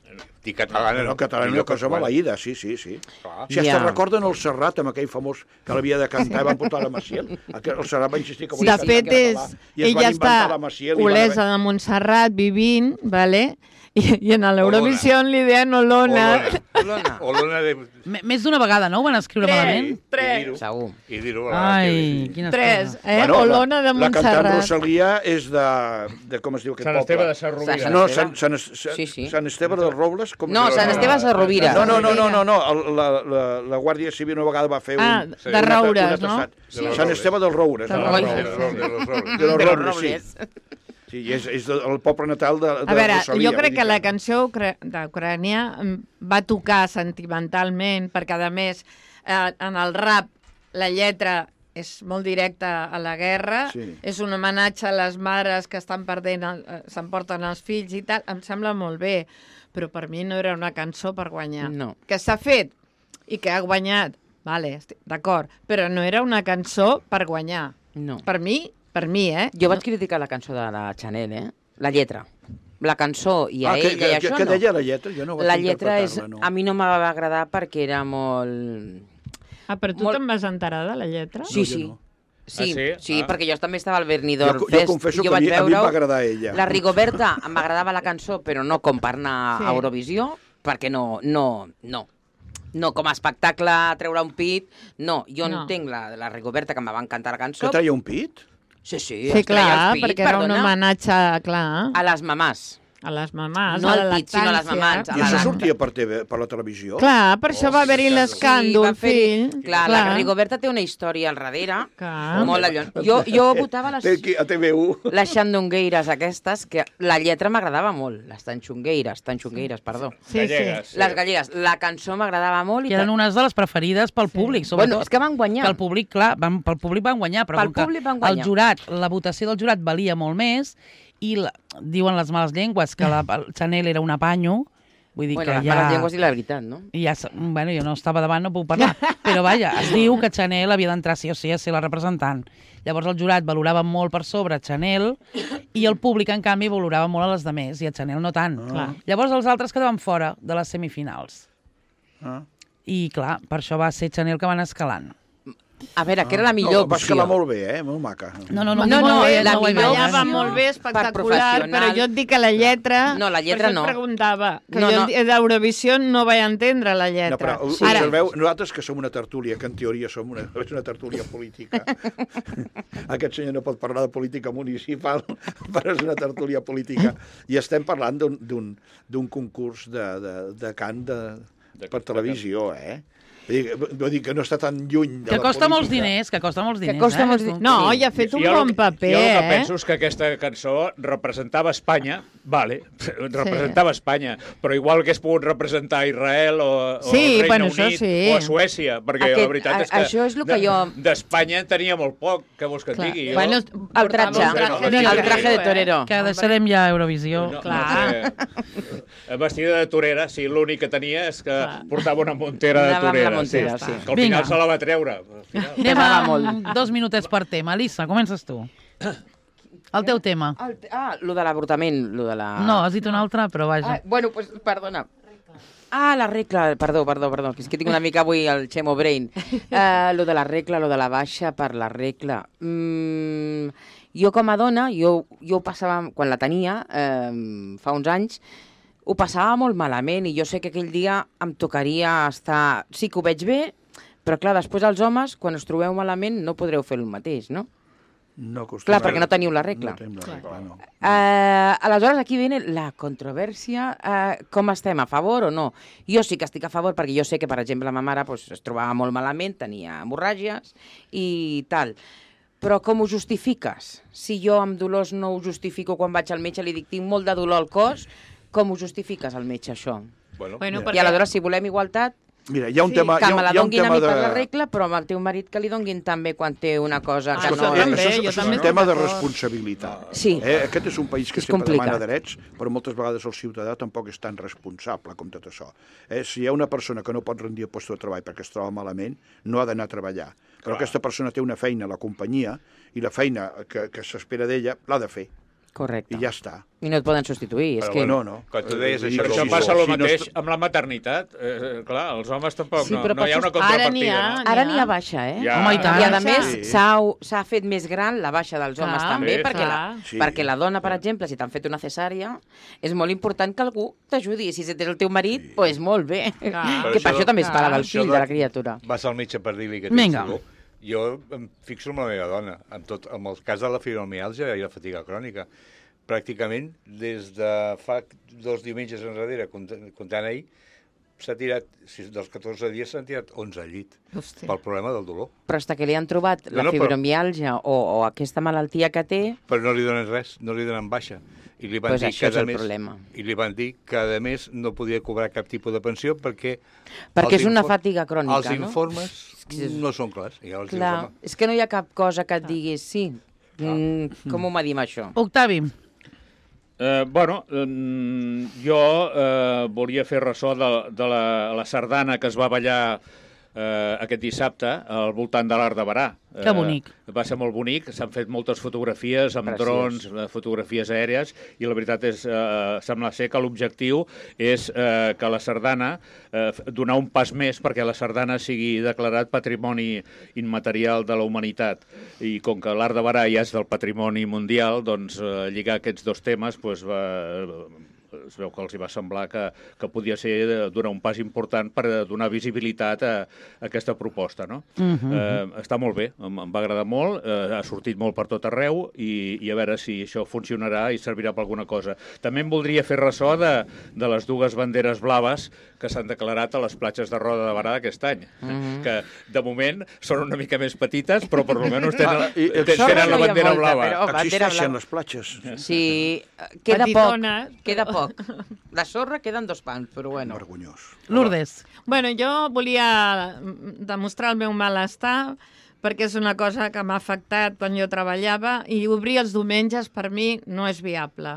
Dic catalana, No, catalana és una cosa maleïda, sí, sí, sí. Clar. Si hasta Ja. recorden el Serrat, amb aquell famós que l'havia de cantar i van portar la Maciel. El Serrat va insistir que De volia fet, cantar en és, català. I es ella van inventar està la Maciel i van olesa haver- de Montserrat vivint, vale? I, i en l'Eurovisió li deien Olona. Olona. Olona de... M- Més d'una vegada, no? Ho van escriure malament? Tres. Segur. I dir-ho a la Ai, tele, sí. quines Tres, coses. eh? Bueno, Olona de La cantant Montserrat. Rosalia és de... de com es diu aquest Sant Esteve poble? de Sarrovira. Sant No, Esteve. Sant, Sant, Sant, Sí, sí. Sant Esteve dels Robles? Com No, es diu? Sant Esteve de Rovira. No, no, no, no, no, no. El, la, la, la Guàrdia Civil una vegada va fer un... Ah, un de ata- Roures, un no? atestat. De los Sant Roures. Esteve dels Roures. De no? Roures. De los Robles, de los Robles. De los De los Robles, Robles. sí. Sí, i és, és el poble natal de, de A veure, Rosalia. jo crec vull que dir la cançó ucra- d'Ucrània mm, va tocar sentimentalment, perquè a més eh, en el rap la lletra és molt directa a la guerra, Sí. és un homenatge a les mares que estan perdent, el- eh, s'emporten els fills i tal, em sembla molt bé, però per mi no era una cançó per guanyar. No. Que s'ha fet i que ha guanyat, vale, estic d'acord, però no era una cançó per guanyar. No. Per mi, per mi, eh? Jo vaig criticar la cançó de la Chanel, eh? La lletra. La cançó i a Ah, que, ella que, i això que, que no. deia la lletra? Jo no vaig La lletra és... interpretar-la, no. A mi no em va agradar perquè era molt... Ah, però tu Molt- te'n vas enterar de la lletra? Sí, jo sí. no. Sí, Ah, sí? sí, Ah. perquè jo també estava al Benidorm Jo- jo Fest confesso i jo que a vaig mi- a mi em va veure-ho. agradar ella. La Rigoberta em agradava la cançó, però no com per anar Sí. a Eurovisió, perquè no, no, no. No, com a espectacle, treure un pit, no. Jo No. entenc la, la Rigoberta, que em va encantar la Que cançó. traia un pit? Sí, sí, Sí, es treia clar, els pits, perquè era un perdona, homenatge, clar, a les mamàs. a les mamàs, No a la al pit, sinó a les lactància. mamans, a I la això lacta. sortia per, T V, per la televisió? Clar, per això va haver-hi Sí, l'escàndol, va fer-hi- fill. Clar, la Rigoberta té una història al darrere. Clar. Molt allò. Jo, jo votava les, Té aquí a T V u. les xandongueires aquestes, que la lletra m'agradava molt. Les tanxongueires, tanxongueires, perdó. Sí, Gallegues, sí. sí. Les gallegues. La cançó m'agradava molt. I Que eren ta- unes de les preferides pel públic, sobretot. Bueno, és que van guanyar. Que el públic, clar, van, pel públic van guanyar, però Pel com que públic van guanyar. el jurat, la votació del jurat valia molt més i la, diuen les males llengües que la, el Chanel era un apanyo, vull dir Bueno, que les ja... males llengües i la veritat, no? I ja, s- bueno, jo no estava davant, no puc parlar, però vaja, es diu que Chanel havia d'entrar sí o sí a ser la representant. Llavors el jurat valorava molt per sobre Chanel i el públic, en canvi, valorava molt a les demés i a Chanel no tant. Clar. Llavors els altres quedaven fora de les semifinals. Ah. I clar, per això va ser Chanel que van escalant. A veure, que era la millor No, va escalar opció. molt bé, eh? Molt maca. No, no, no, No, no, no, eh, la no ho he millor vist. Ballava opció molt bé, per espectacular, professional. però jo et dic que la lletra... No, la lletra per això no. et preguntava, que No, jo no. d'Eurovisió no vaig entendre la No, lletra. però Sí. observeu, nosaltres que som una tertúlia, que en teoria som una, és una tertúlia política. Aquest senyor no pot parlar de política municipal, però és una tertúlia política. I estem parlant d'un- d'un d'un concurs de, de, de cant de, De- per de televisió, eh? Vull dir, vull dir que no està tan lluny de Que la costa molts política. diners, que costa molts diners. costa eh? molts diners. No, Sí. i ha fet un Jo el bon que- paper, Jo el que eh? penso és que aquesta cançó representava Espanya, vale, representava Espanya, però igual hagués pogut representar Israel o, o Sí, el Regne bueno, això Unit sí. o a Suècia, perquè Aquest- la veritat és que, a- això és el que de- jo- d'Espanya en tenia molt poc, què vols que et Clar. digui? Jo, Bueno, El portava tratge, un traje de el torero, traje de eh? torero. Que deixarem ja Eurovisió. no, clar. no, vestida de torera, sí, l'únic que tenia és que Clar. portava una montera de Anava amb la torera. montera, sí. sí. Que al Vinga. final se la va treure. Al final. Anem Pesava a molt. dos minutets per tema. Elisa, comences tu. El teu tema. El, ah, lo de l'avortament, lo de la... No, has dit un altre, però vaja. Ah, bueno, pues, perdona. Ah, la regla, perdó, perdó, perdó, que és que tinc una mica avui el Chemo Brain. Uh, lo de la regla, lo de la baixa per la regla. Mm, jo com a dona, jo, jo ho passava, quan la tenia, eh, fa uns anys, ho passava molt malament i jo sé que aquell dia em tocaria estar... Sí que ho veig bé, però clar, després els homes, quan us trobeu malament, no podreu fer el mateix, no? No acostuma- Clar, perquè no teniu la regla. No tenim la regla, no. Uh, aleshores, aquí viene la controvèrsia. Uh, com estem, a favor o no? Jo sí que estic a favor, perquè jo sé que, per exemple, ma mare pues, es trobava molt malament, tenia hemorràgies i tal. Però com ho justifiques? Si jo amb dolors no ho justifico quan vaig al metge, li dic, tinc molt de dolor al cos, com ho justifiques al metge, això? Bueno, Bueno, I perquè... aleshores, si volem igualtat, Mira, hi ha un Sí, tema... que hi ha, me la hi ha un donguin a tema mi de... per la regla, però amb el teu marit que li donguin també quan té una cosa Ah, que això no... també, això, és- jo això també és un estic tema de d'acord. responsabilitat. Sí. Eh? Aquest és un país que És sempre complicat. demana drets, però moltes vegades el ciutadà tampoc és tan responsable com tot això. Eh? Si hi ha una persona que no pot rendir el lloc de treball perquè es troba malament, no ha d'anar a treballar. Però Clar. aquesta persona té una feina a la companyia i la feina que, que s'espera d'ella l'ha de fer. Correcte. I ja està. I no et poden substituir. És Però que... No, no. Quan tu deies Eh, això... Però Sí, això sí, passa sí, el sí, no mateix es- amb la maternitat. Eh, clar, els homes tampoc, Sí, no, però no hi ha per una això- Ara n'hi contrapartida. ha. No? Ara n'hi ha baixa, eh? Ja. Home, i tant. I a Sí. més s'ha s'ha fet més gran la baixa dels homes Clar, també, sí, perquè, la, clar. Sí. perquè la dona, per exemple, si t'han fet una cesària, és molt important que algú t'ajudi. Si ets el teu marit, doncs pues, molt bé. Clar. Que per Però això també es clar, parla del això fill, de- de la criatura. Vas al metge per dir-li que tens Vinga. dolor. Jo em fixo en la meva dona, amb, tot, amb el cas de la fibromiàlgia i la fatiga crònica. Pràcticament, des de fa dos diumenges enrere, comptant comptant ahir, s'ha tirat, si dels catorze dies s'han tirat onze al llit, Hòstia. pel problema del dolor. Però fins que li han trobat No, la no, però- fibromiàlgia o, o aquesta malaltia que té, Però no li donen res, no li donen baixa. I li van Pues dir això que, és a el més, problema. I li van dir que, a més, no podia cobrar cap tipus de pensió perquè... perquè els és una infor- fatiga crònica, Els no? informes que és- no són clars. I llavors Clar, dius, home, és que no hi ha cap cosa que et diguis, sí, mm, com ho medim això? Octavi, Eh, bueno, eh, jo eh, volia fer ressò de, de la, la sardana que es va ballar eh, aquest dissabte al voltant de l'Arc de Barà. Que bonic. Eh, va ser molt bonic, s'han fet moltes fotografies amb Preciós. drons, eh, fotografies aèries, i la veritat és, eh, sembla ser que l'objectiu és eh, que la sardana, eh, donar un pas més perquè la sardana sigui declarat patrimoni immaterial de la humanitat. I com que l'Arc de Barà ja és del patrimoni mundial, doncs eh, lligar aquests dos temes doncs, va, es veu que els hi va semblar que, que podia ser de donar un pas important per donar visibilitat a, a aquesta proposta. No? Uh -huh. eh, està molt bé, em, em va agradar molt, eh, ha sortit molt per tot arreu i, i a veure si això funcionarà i servirà per alguna cosa. També em voldria fer ressò de, de les dues banderes blaves que s'han declarat a les platges de Roda de Barà aquest any, uh -huh. que de moment són una mica més petites, però per almenys tenen, Ah, i- tenen, sorra tenen la no hi ha bandera molta, blava. però- Oh, bandera Existeixen blava. les platges. Sí, queda Petitones, poc, queda poc. La sorra queden dos pans, però bueno. Vergonyós. Lourdes. Bueno, jo volia demostrar el meu malestar perquè és una cosa que m'ha afectat quan jo treballava i obrir els diumenges per mi no és viable.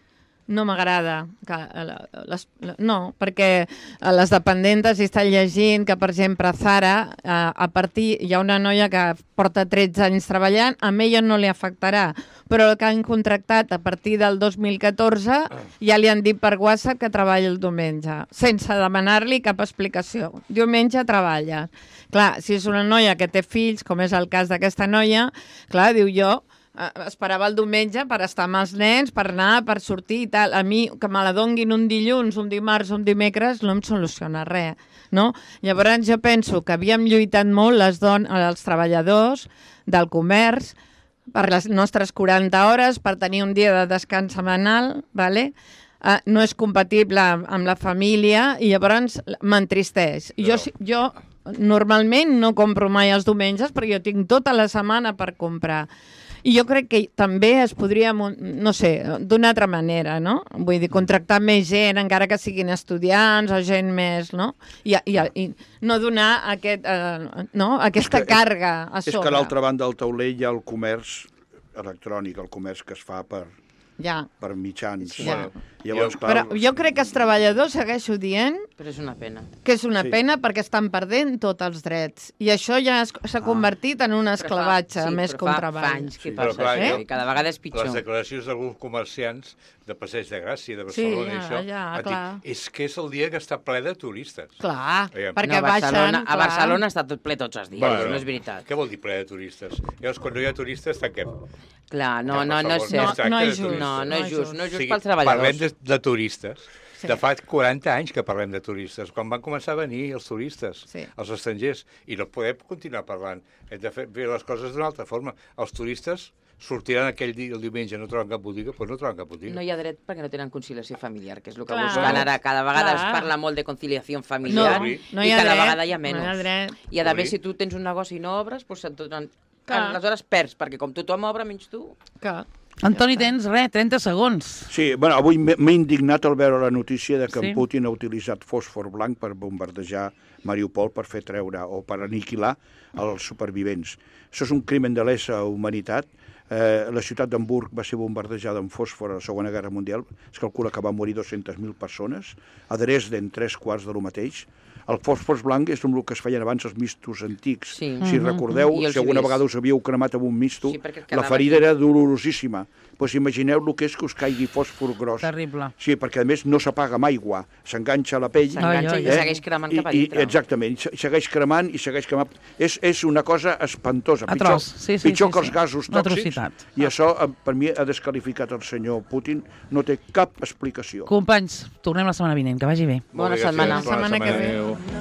No m'agrada. que, eh, les- No, perquè les dependentes hi estan llegint que, per exemple, a Zara, a, a partir, hi ha una noia que porta tretze anys treballant, a ella no li afectarà, però el que han contractat a partir del dos mil catorze ja li han dit per WhatsApp que treballa el diumenge, sense demanar-li cap explicació. Diumenge treballa. Clar, si és una noia que té fills, com és el cas d'aquesta noia, clar, diu jo, eh, esperava el diumenge per estar amb els nens, per anar, per sortir i tal. A mi, que me la donguin un dilluns, un dimarts, un dimecres, no em soluciona res, no? Llavors jo penso que havíem lluitat molt les dones, els treballadors del comerç, per les nostres quaranta hores, per tenir un dia de descans setmanal, vale? Uh, no és compatible amb, amb la família i llavors m'entristeix. Jo, si- jo normalment no compro mai els diumenges perquè jo tinc tota la setmana per comprar. I jo crec que també es podria, mon- no sé, d'una altra manera, no? Vull dir, contractar més gent, encara que siguin estudiants o gent més, no? I, i, i no donar aquest, eh, no? aquesta És que- càrrega a És sobre. que a l'altra banda del taulell hi ha el comerç electrònic, el comerç que es fa per, Ja. per mitjans. Ja. Llavors, Però clar, jo crec que els treballadors, segueixo dient, Però és una pena. que és una Sí. pena perquè estan perdent tots els drets. I això ja es- s'ha convertit en un esclavatge Però fa- més sí, que un però fa- treball. Fa anys que Sí. passa, Però clar, això, jo- i cada vegada és pitjor. les declaracions d'alguns comerciants de Passeig de Gràcia, de Sí, Barcelona i ja, això, ja, han dit, clar. és que és el dia que està ple de turistes. Clar, Aviam. perquè no, a Barcelona, baixen... a clar. Barcelona està tot ple tots els dies, Bueno, no és veritat. Què vol dir ple de turistes? Llavors, quan no hi ha turistes, tanquem. Clar, no, Per no, no favor, és cert. es tracta No, no de és just. turistes. No, no és just, no és just pels Parlem treballadors. de, de turistes. Sí. De fa quaranta anys que parlem de turistes, quan van començar a venir els turistes, Sí. els estrangers, i no podem continuar parlant. Hem de fer, fer les coses d'una altra forma. Els turistes sortiran aquell dia, el diumenge, no troben cap botiga, doncs no troben cap botiga. No hi ha dret perquè no tenen conciliació familiar, que és el que Clar. busquen ara. Cada vegada Clar. es parla molt de conciliació No, familiar Sí. no i hi ha cada dret, vegada hi ha menys. No hi ha dret. I a més, Sí. si tu tens un negoci i no obres, doncs et donen... Clar. Aleshores perds, perquè com tothom obre, menys tu... Que... Antoni, tens, res, trenta segons. sí, bueno, avui m'he m'he indignat al veure la notícia de que Sí. en Putin ha utilitzat fòsfor blanc per bombardejar Mariupol, per fer treure o per aniquilar els supervivents. Això és un crimen de lesa humanitat. Eh, la ciutat d'Hamburg va ser bombardejada amb fòsfor a la Segona Guerra Mundial. Es calcula que va morir dues-centes mil persones. A Dresden, tres quarts de lo mateix. El fòsfor blanc és el que es feien abans els mistos antics. Sí. Si Mhm. recordeu, I els si alguna lluís. vegada us havíeu cremat amb un misto, Sí, perquè la quedava ferida aquí. era dolorosíssima. Pues imagineu el que és que us caigui fòsfor gros. Terrible. Sí, perquè a més no s'apaga amb aigua, s'enganxa a la pell. S'enganxa Ai, i ai, segueix cremant I, cap a i, dintre. exactament, i se- segueix cremant i segueix cremant. És, és una cosa espantosa, pitjor, Atroç. Sí, sí, pitjor sí, que els sí. gasos Una tòxics. atrocitat. I això, eh, per mi, ha desqualificat el senyor Putin. No té cap explicació. Companys, tornem la setmana vinent, que vagi bé. Bona Molt bé, gràcies. setmana. La setmana que ve. Adéu.